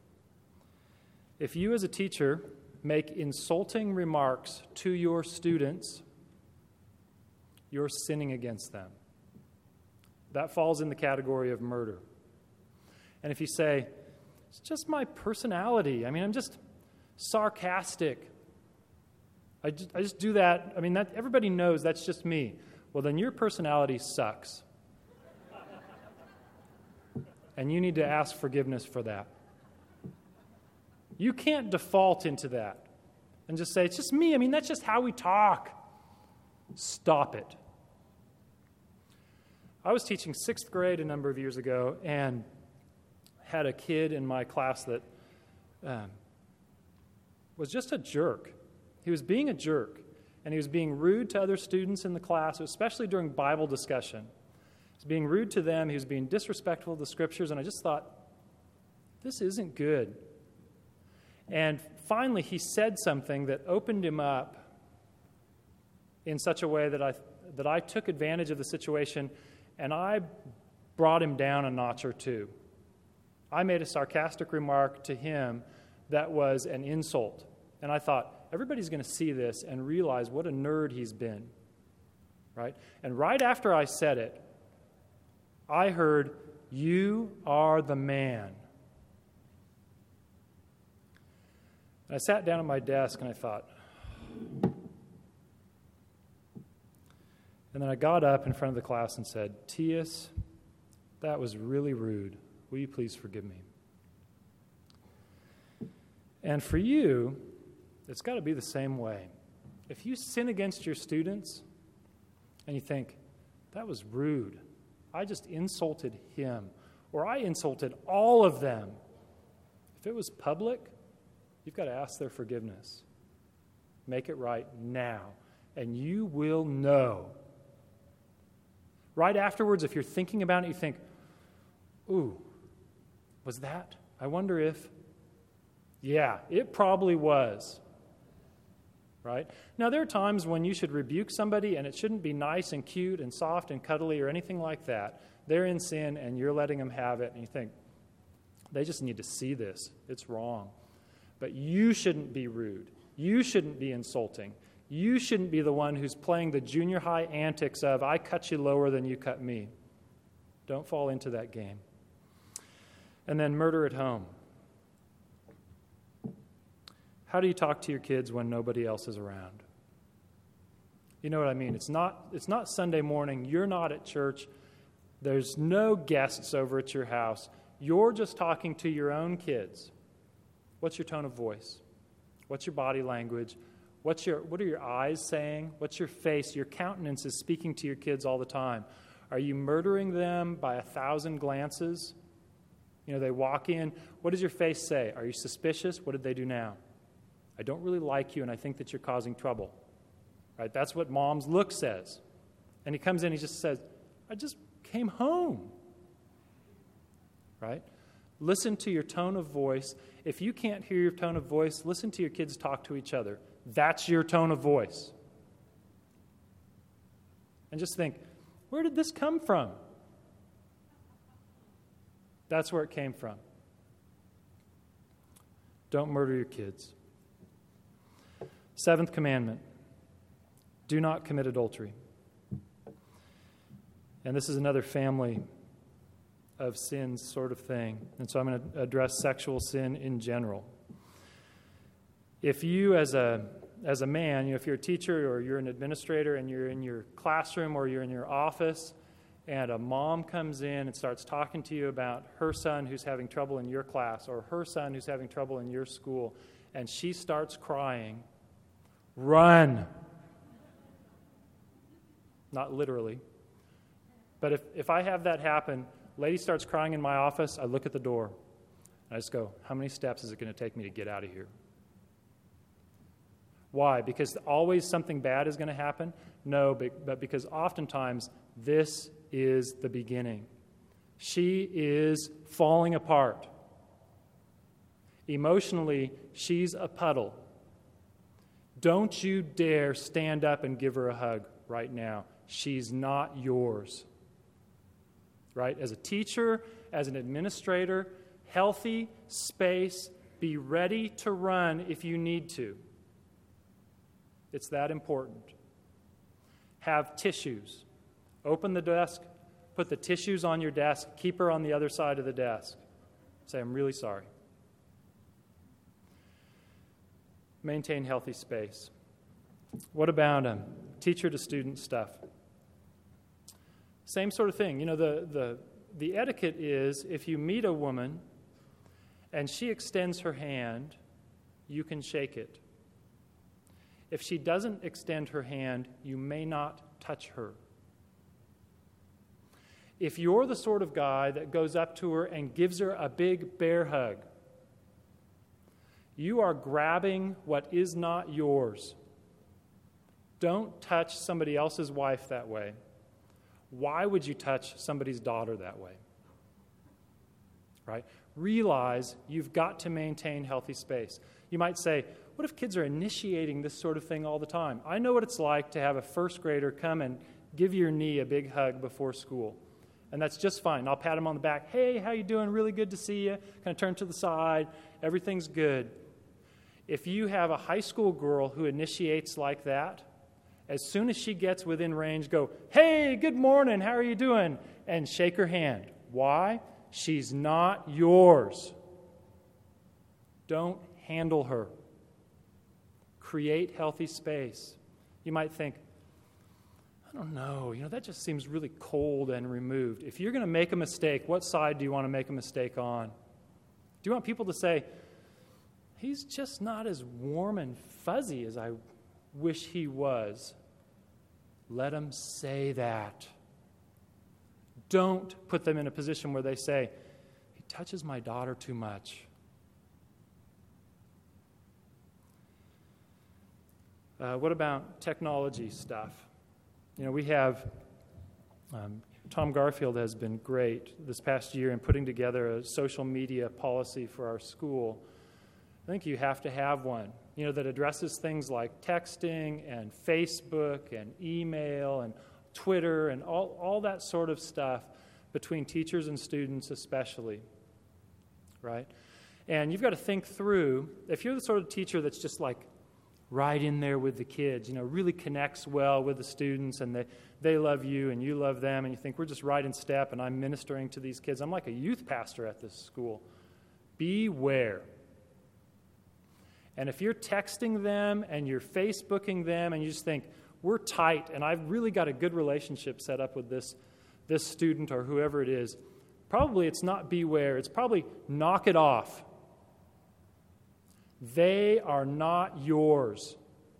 If you as a teacher make insulting remarks to your students, you're sinning against them. That falls in the category of murder. And if you say, it's just my personality, I'm just sarcastic, I just do that, that everybody knows that's just me, well, then your personality sucks. And you need to ask forgiveness for that. You can't default into that and just say, it's just me, that's just how we talk. Stop it. I was teaching 6th grade a number of years ago and had a kid in my class that was just a jerk. He was being a jerk, and he was being rude to other students in the class, especially during Bible discussion. He was being rude to them. He was being disrespectful of the Scriptures, and I just thought, this isn't good. And finally, he said something that opened him up in such a way that I took advantage of the situation, and I brought him down a notch or two. I made a sarcastic remark to him that was an insult. And I thought, everybody's going to see this and realize what a nerd he's been. Right? And right after I said it, I heard, you are the man. And I sat down at my desk and I thought, and then I got up in front of the class and said, Tias, that was really rude. Will you please forgive me? And for you, it's got to be the same way. If you sin against your students and you think, that was rude, I just insulted him, or I insulted all of them. If it was public, you've got to ask their forgiveness. Make it right now, and you will know. Right afterwards, if you're thinking about it, you think, ooh, was that? I wonder if, yeah, it probably was. Right? Now, there are times when you should rebuke somebody, and it shouldn't be nice and cute and soft and cuddly or anything like that. They're in sin, and you're letting them have it, and you think, they just need to see this. It's wrong. But you shouldn't be rude. You shouldn't be insulting. You shouldn't be the one who's playing the junior high antics of, I cut you lower than you cut me. Don't fall into that game. And then murder at home. How do you talk to your kids when nobody else is around? You know what I mean? It's not Sunday morning. You're not at church. There's no guests over at your house. You're just talking to your own kids. What's your tone of voice? What's your body language? What are your eyes saying? What's your face? Your countenance is speaking to your kids all the time. Are you murdering them by 1,000 glances? You know, they walk in. What does your face say? Are you suspicious? What did they do now? I don't really like you, and I think that you're causing trouble. Right? That's what mom's look says. And he comes in, he just says, I just came home. Right? Listen to your tone of voice. If you can't hear your tone of voice, listen to your kids talk to each other. That's your tone of voice. And just think, where did this come from? That's where it came from. Don't murder your kids. 7th commandment, do not commit adultery. And this is another family of sins sort of thing. And so I'm going to address sexual sin in general. If you as a man, if you're a teacher or you're an administrator and you're in your classroom or you're in your office and a mom comes in and starts talking to you about her son who's having trouble in your class or her son who's having trouble in your school, and she starts crying, run. Not literally. But if I have that happen, lady starts crying in my office, I look at the door, and I just go, how many steps is it going to take me to get out of here? Why? Because always something bad is going to happen? No, but because oftentimes this is the beginning. She is falling apart. Emotionally, she's a puddle. Don't you dare stand up and give her a hug right now. She's not yours. Right? As a teacher, as an administrator, healthy space, be ready to run if you need to. It's that important. Have tissues. Open the desk, put the tissues on your desk, keep her on the other side of the desk. Say, I'm really sorry. Maintain healthy space. What about teacher-to-student stuff? Same sort of thing. You know, the etiquette is if you meet a woman and she extends her hand, you can shake it. If she doesn't extend her hand, you may not touch her. If you're the sort of guy that goes up to her and gives her a big bear hug, you are grabbing what is not yours. Don't touch somebody else's wife that way. Why would you touch somebody's daughter that way? Right? Realize you've got to maintain healthy space. You might say, what if kids are initiating this sort of thing all the time? I know what it's like to have a first grader come and give your knee a big hug before school. And that's just fine. I'll pat him on the back. Hey, how you doing? Really good to see you. Kind of turn to the side. Everything's good. If you have a high school girl who initiates like that, as soon as she gets within range, go, hey, good morning, how are you doing? And shake her hand. Why? She's not yours. Don't handle her. Create healthy space. You might think, I don't know, that just seems really cold and removed. If you're going to make a mistake, what side do you want to make a mistake on? Do you want people to say, he's just not as warm and fuzzy as I wish he was. Let them say that. Don't put them in a position where they say, he touches my daughter too much. What about technology stuff? We have, Tom Garfield has been great this past year in putting together a social media policy for our school. I think you have to have one, that addresses things like texting and Facebook and email and Twitter and all that sort of stuff between teachers and students especially, right? And you've got to think through, if you're the sort of teacher that's just like right in there with the kids, really connects well with the students and they love you and you love them and you think we're just right in step and I'm ministering to these kids. I'm like a youth pastor at this school. Beware. And if you're texting them and you're Facebooking them and you just think, we're tight and I've really got a good relationship set up with this student or whoever it is, probably it's not beware. It's probably knock it off. They are not yours.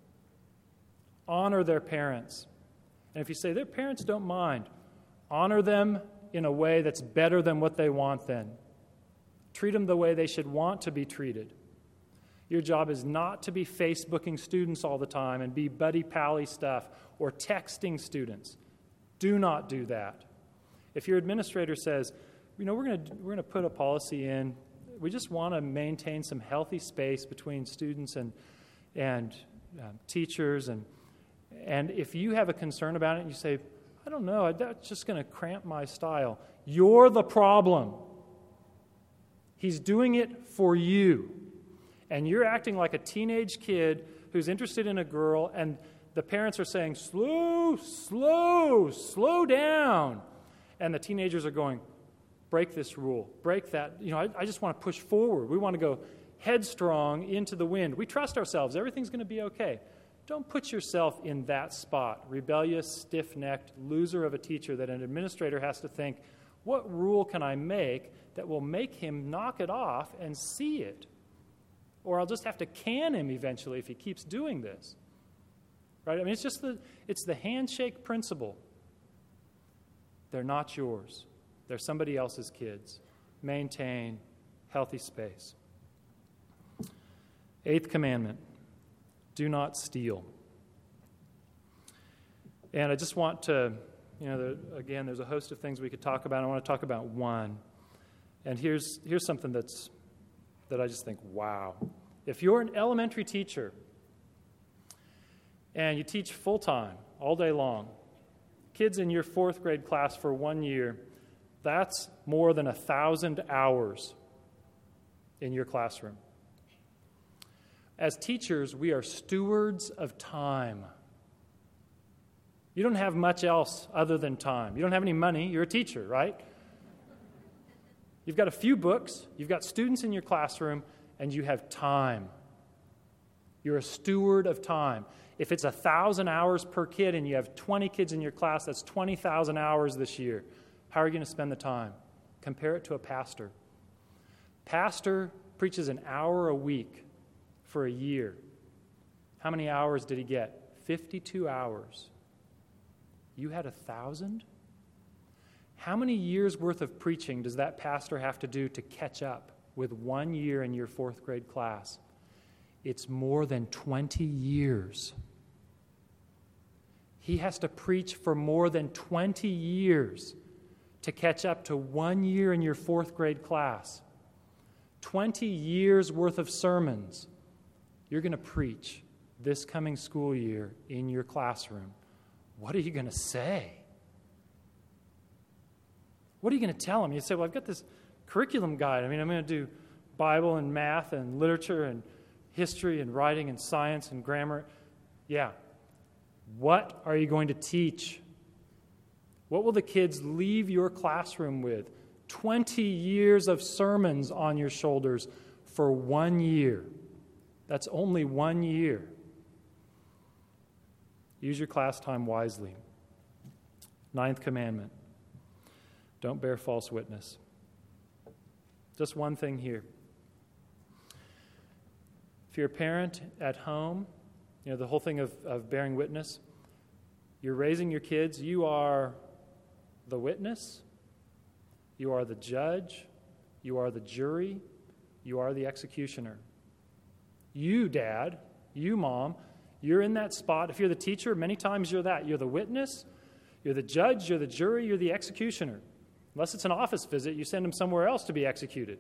Honor their parents. And if you say their parents don't mind, honor them in a way that's better than what they want then. Treat them the way they should want to be treated. Your job is not to be Facebooking students all the time and be buddy-pally stuff or texting students. Do not do that. If your administrator says, we're going to put a policy in, we just want to maintain some healthy space between students and teachers, and if you have a concern about it and you say, I don't know, that's just going to cramp my style, you're the problem. He's doing it for you. And you're acting like a teenage kid who's interested in a girl, and the parents are saying, slow down. And the teenagers are going, break this rule, break that. I just want to push forward. We want to go headstrong into the wind. We trust ourselves. Everything's going to be okay. Don't put yourself in that spot, rebellious, stiff-necked loser of a teacher that an administrator has to think, what rule can I make that will make him knock it off and see it? Or I'll just have to can him eventually if he keeps doing this. Right? I mean, it's the handshake principle. They're not yours. They're somebody else's kids. Maintain healthy space. 8th commandment, do not steal. And I just want to, again, there's a host of things we could talk about. I want to talk about one. And here's something that I just think, wow. If you're an elementary teacher and you teach full-time all day long, kids in your 4th grade class for 1 year, that's more than 1,000 hours in your classroom. As teachers, we are stewards of time. You don't have much else other than time. You don't have any money. You're a teacher, right? You've got a few books, you've got students in your classroom, and you have time. You're a steward of time. If it's 1,000 hours per kid and you have 20 kids in your class, that's 20,000 hours this year. How are you going to spend the time? Compare it to a pastor. Pastor preaches an hour a week for a year. How many hours did he get? 52 hours. You had 1,000? How many years worth of preaching does that pastor have to do to catch up with 1 year in your 4th grade class? It's more than 20 years. He has to preach for more than 20 years to catch up to 1 year in your 4th grade class. 20 years worth of sermons you're going to preach this coming school year in your classroom. What are you going to say? What are you going to tell them? You say, well, I've got this curriculum guide. I'm going to do Bible and math and literature and history and writing and science and grammar. Yeah. What are you going to teach? What will the kids leave your classroom with? 20 years of sermons on your shoulders for 1 year. That's only 1 year. Use your class time wisely. 9th commandment. Don't bear false witness. Just one thing here. If you're a parent at home, the whole thing of bearing witness, you're raising your kids, you are the witness, you are the judge, you are the jury, you are the executioner. You, dad, you, mom, you're in that spot. If you're the teacher, many times you're that. You're the witness, you're the judge, you're the jury, you're the executioner. Unless it's an office visit, you send them somewhere else to be executed.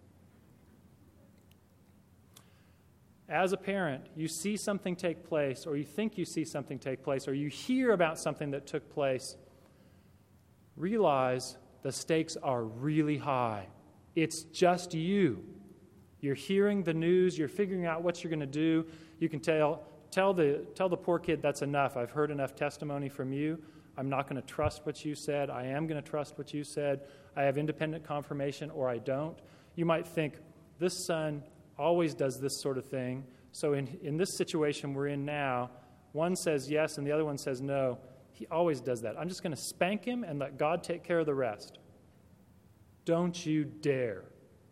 As a parent, you see something take place, or you think you see something take place, or you hear about something that took place, realize the stakes are really high. It's just you. You're hearing the news, you're figuring out what you're going to do. You can tell the poor kid, that's enough. I've heard enough testimony from you. I'm not going to trust what you said. I am going to trust what you said. I have independent confirmation, or I don't. You might think, this son always does this sort of thing. So in this situation we're in now, one says yes and the other one says no. He always does that. I'm just going to spank him and let God take care of the rest. Don't you dare.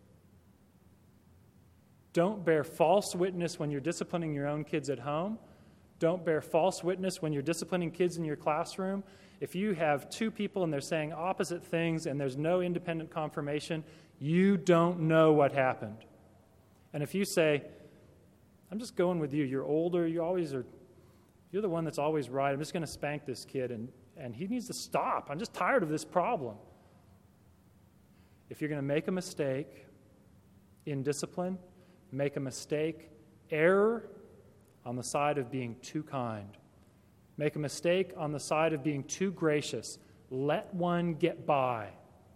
Don't bear false witness when you're disciplining your own kids at home. Don't bear false witness when you're disciplining kids in your classroom. If you have two people and they're saying opposite things and there's no independent confirmation, you don't know what happened. And if you say, I'm just going with you, you're older, you're the one that's always right, I'm just going to spank this kid and he needs to stop. I'm just tired of this problem. If you're going to make a mistake in discipline, make a mistake, error on the side of being too kind. Make a mistake on the side of being too gracious. Let one get by.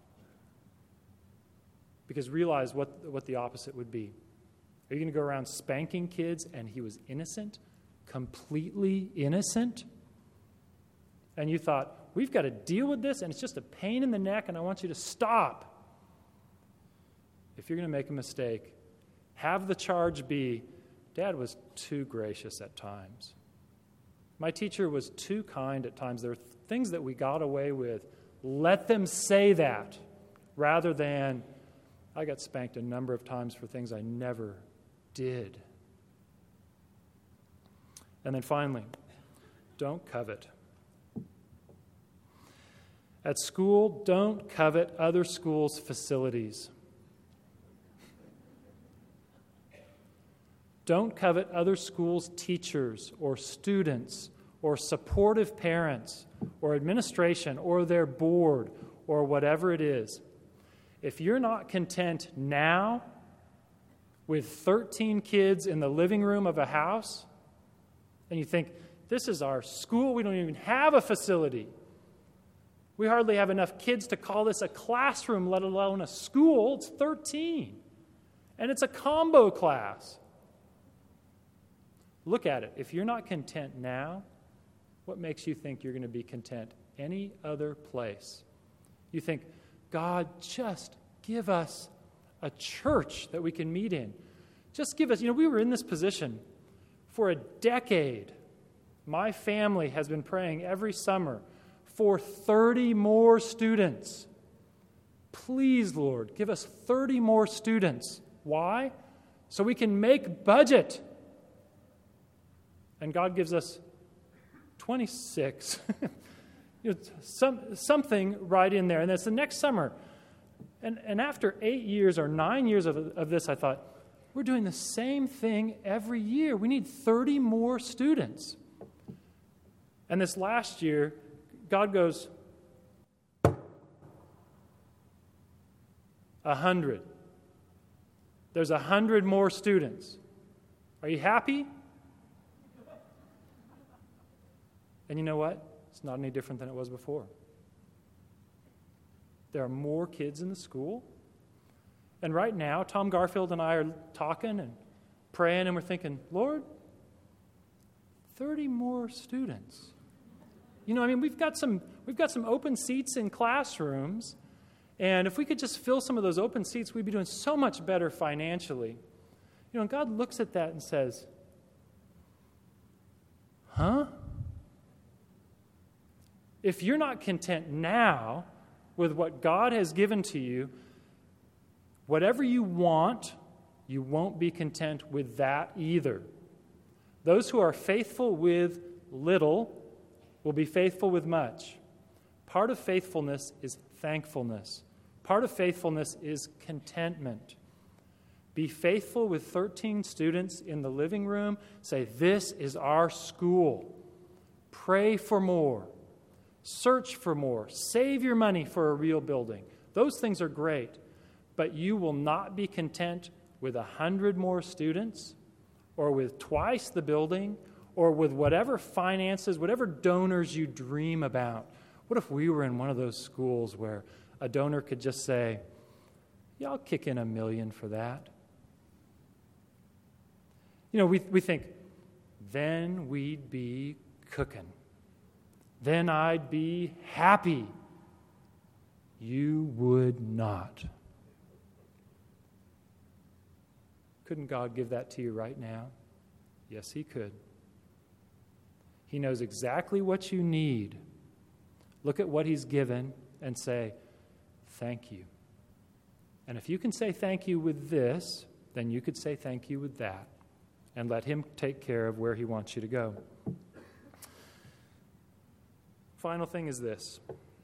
Because realize what the opposite would be. Are you going to go around spanking kids and he was innocent? Completely innocent? And you thought, we've got to deal with this and it's just a pain in the neck and I want you to stop. If you're going to make a mistake, have the charge be, Dad was too gracious at times. My teacher was too kind at times. There are things that we got away with. Let them say that rather than, I got spanked a number of times for things I never did. And then finally, don't covet. At school, don't covet other schools' facilities. Don't covet other schools' teachers or students or supportive parents or administration or their board or whatever it is. If you're not content now with 13 kids in the living room of a house, and you think, this is our school, we don't even have a facility. We hardly have enough kids to call this a classroom, let alone a school. It's 13. And it's a combo class. Look at it. If you're not content now, what makes you think you're going to be content any other place? You think, God, just give us a church that we can meet in. Just give us, we were in this position for a decade. My family has been praying every summer for 30 more students. Please, Lord, give us 30 more students. Why? So we can make budget. And God gives us 26. Something right in there. And that's the next summer. And after 8 years or 9 years of this, I thought, we're doing the same thing every year. We need 30 more students. And this last year, God goes, 100. There's 100 more students. Are you happy? And you know what? It's not any different than it was before. There are more kids in the school. And right now, Tom Garfield and I are talking and praying, and we're thinking, Lord, 30 more students. We've got some open seats in classrooms, and if we could just fill some of those open seats, we'd be doing so much better financially. And God looks at that and says, huh? If you're not content now with what God has given to you, whatever you want, you won't be content with that either. Those who are faithful with little will be faithful with much. Part of faithfulness is thankfulness. Part of faithfulness is contentment. Be faithful with 13 students in the living room. Say, this is our school. Pray for more. Search for more. Save your money for a real building. Those things are great. But you will not be content with 100 more students or with twice the building or with whatever finances, whatever donors you dream about. What if we were in one of those schools where a donor could just say, yeah, I'll kick in $1 million for that. You know, we think, then we'd be cooking. Then I'd be happy. You would not. Couldn't God give that to you right now? Yes, He could. He knows exactly what you need. Look at what He's given and say, thank you. And if you can say thank you with this, then you could say thank you with that. And let Him take care of where He wants you to go. Final thing is this.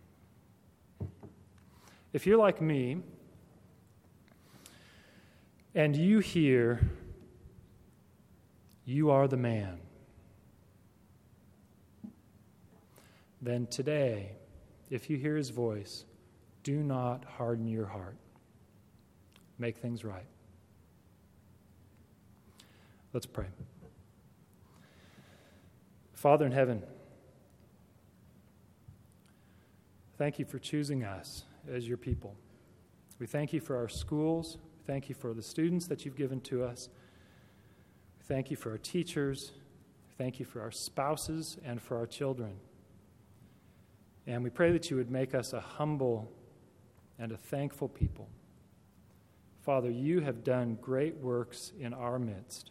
If you're like me, and you hear, you are the man, then today, if you hear His voice, do not harden your heart. Make things right. Let's pray. Father in heaven, thank you for choosing us as your people. We thank you for our schools. We thank you for the students that you've given to us. We thank you for our teachers. We thank you for our spouses and for our children. And we pray that you would make us a humble and a thankful people. Father, you have done great works in our midst.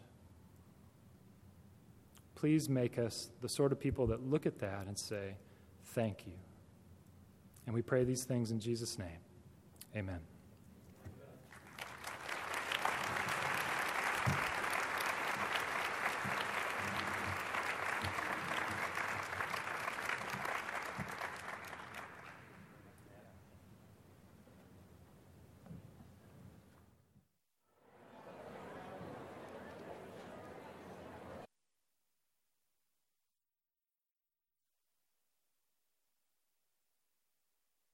Please make us the sort of people that look at that and say, thank you. And we pray these things in Jesus' name. Amen.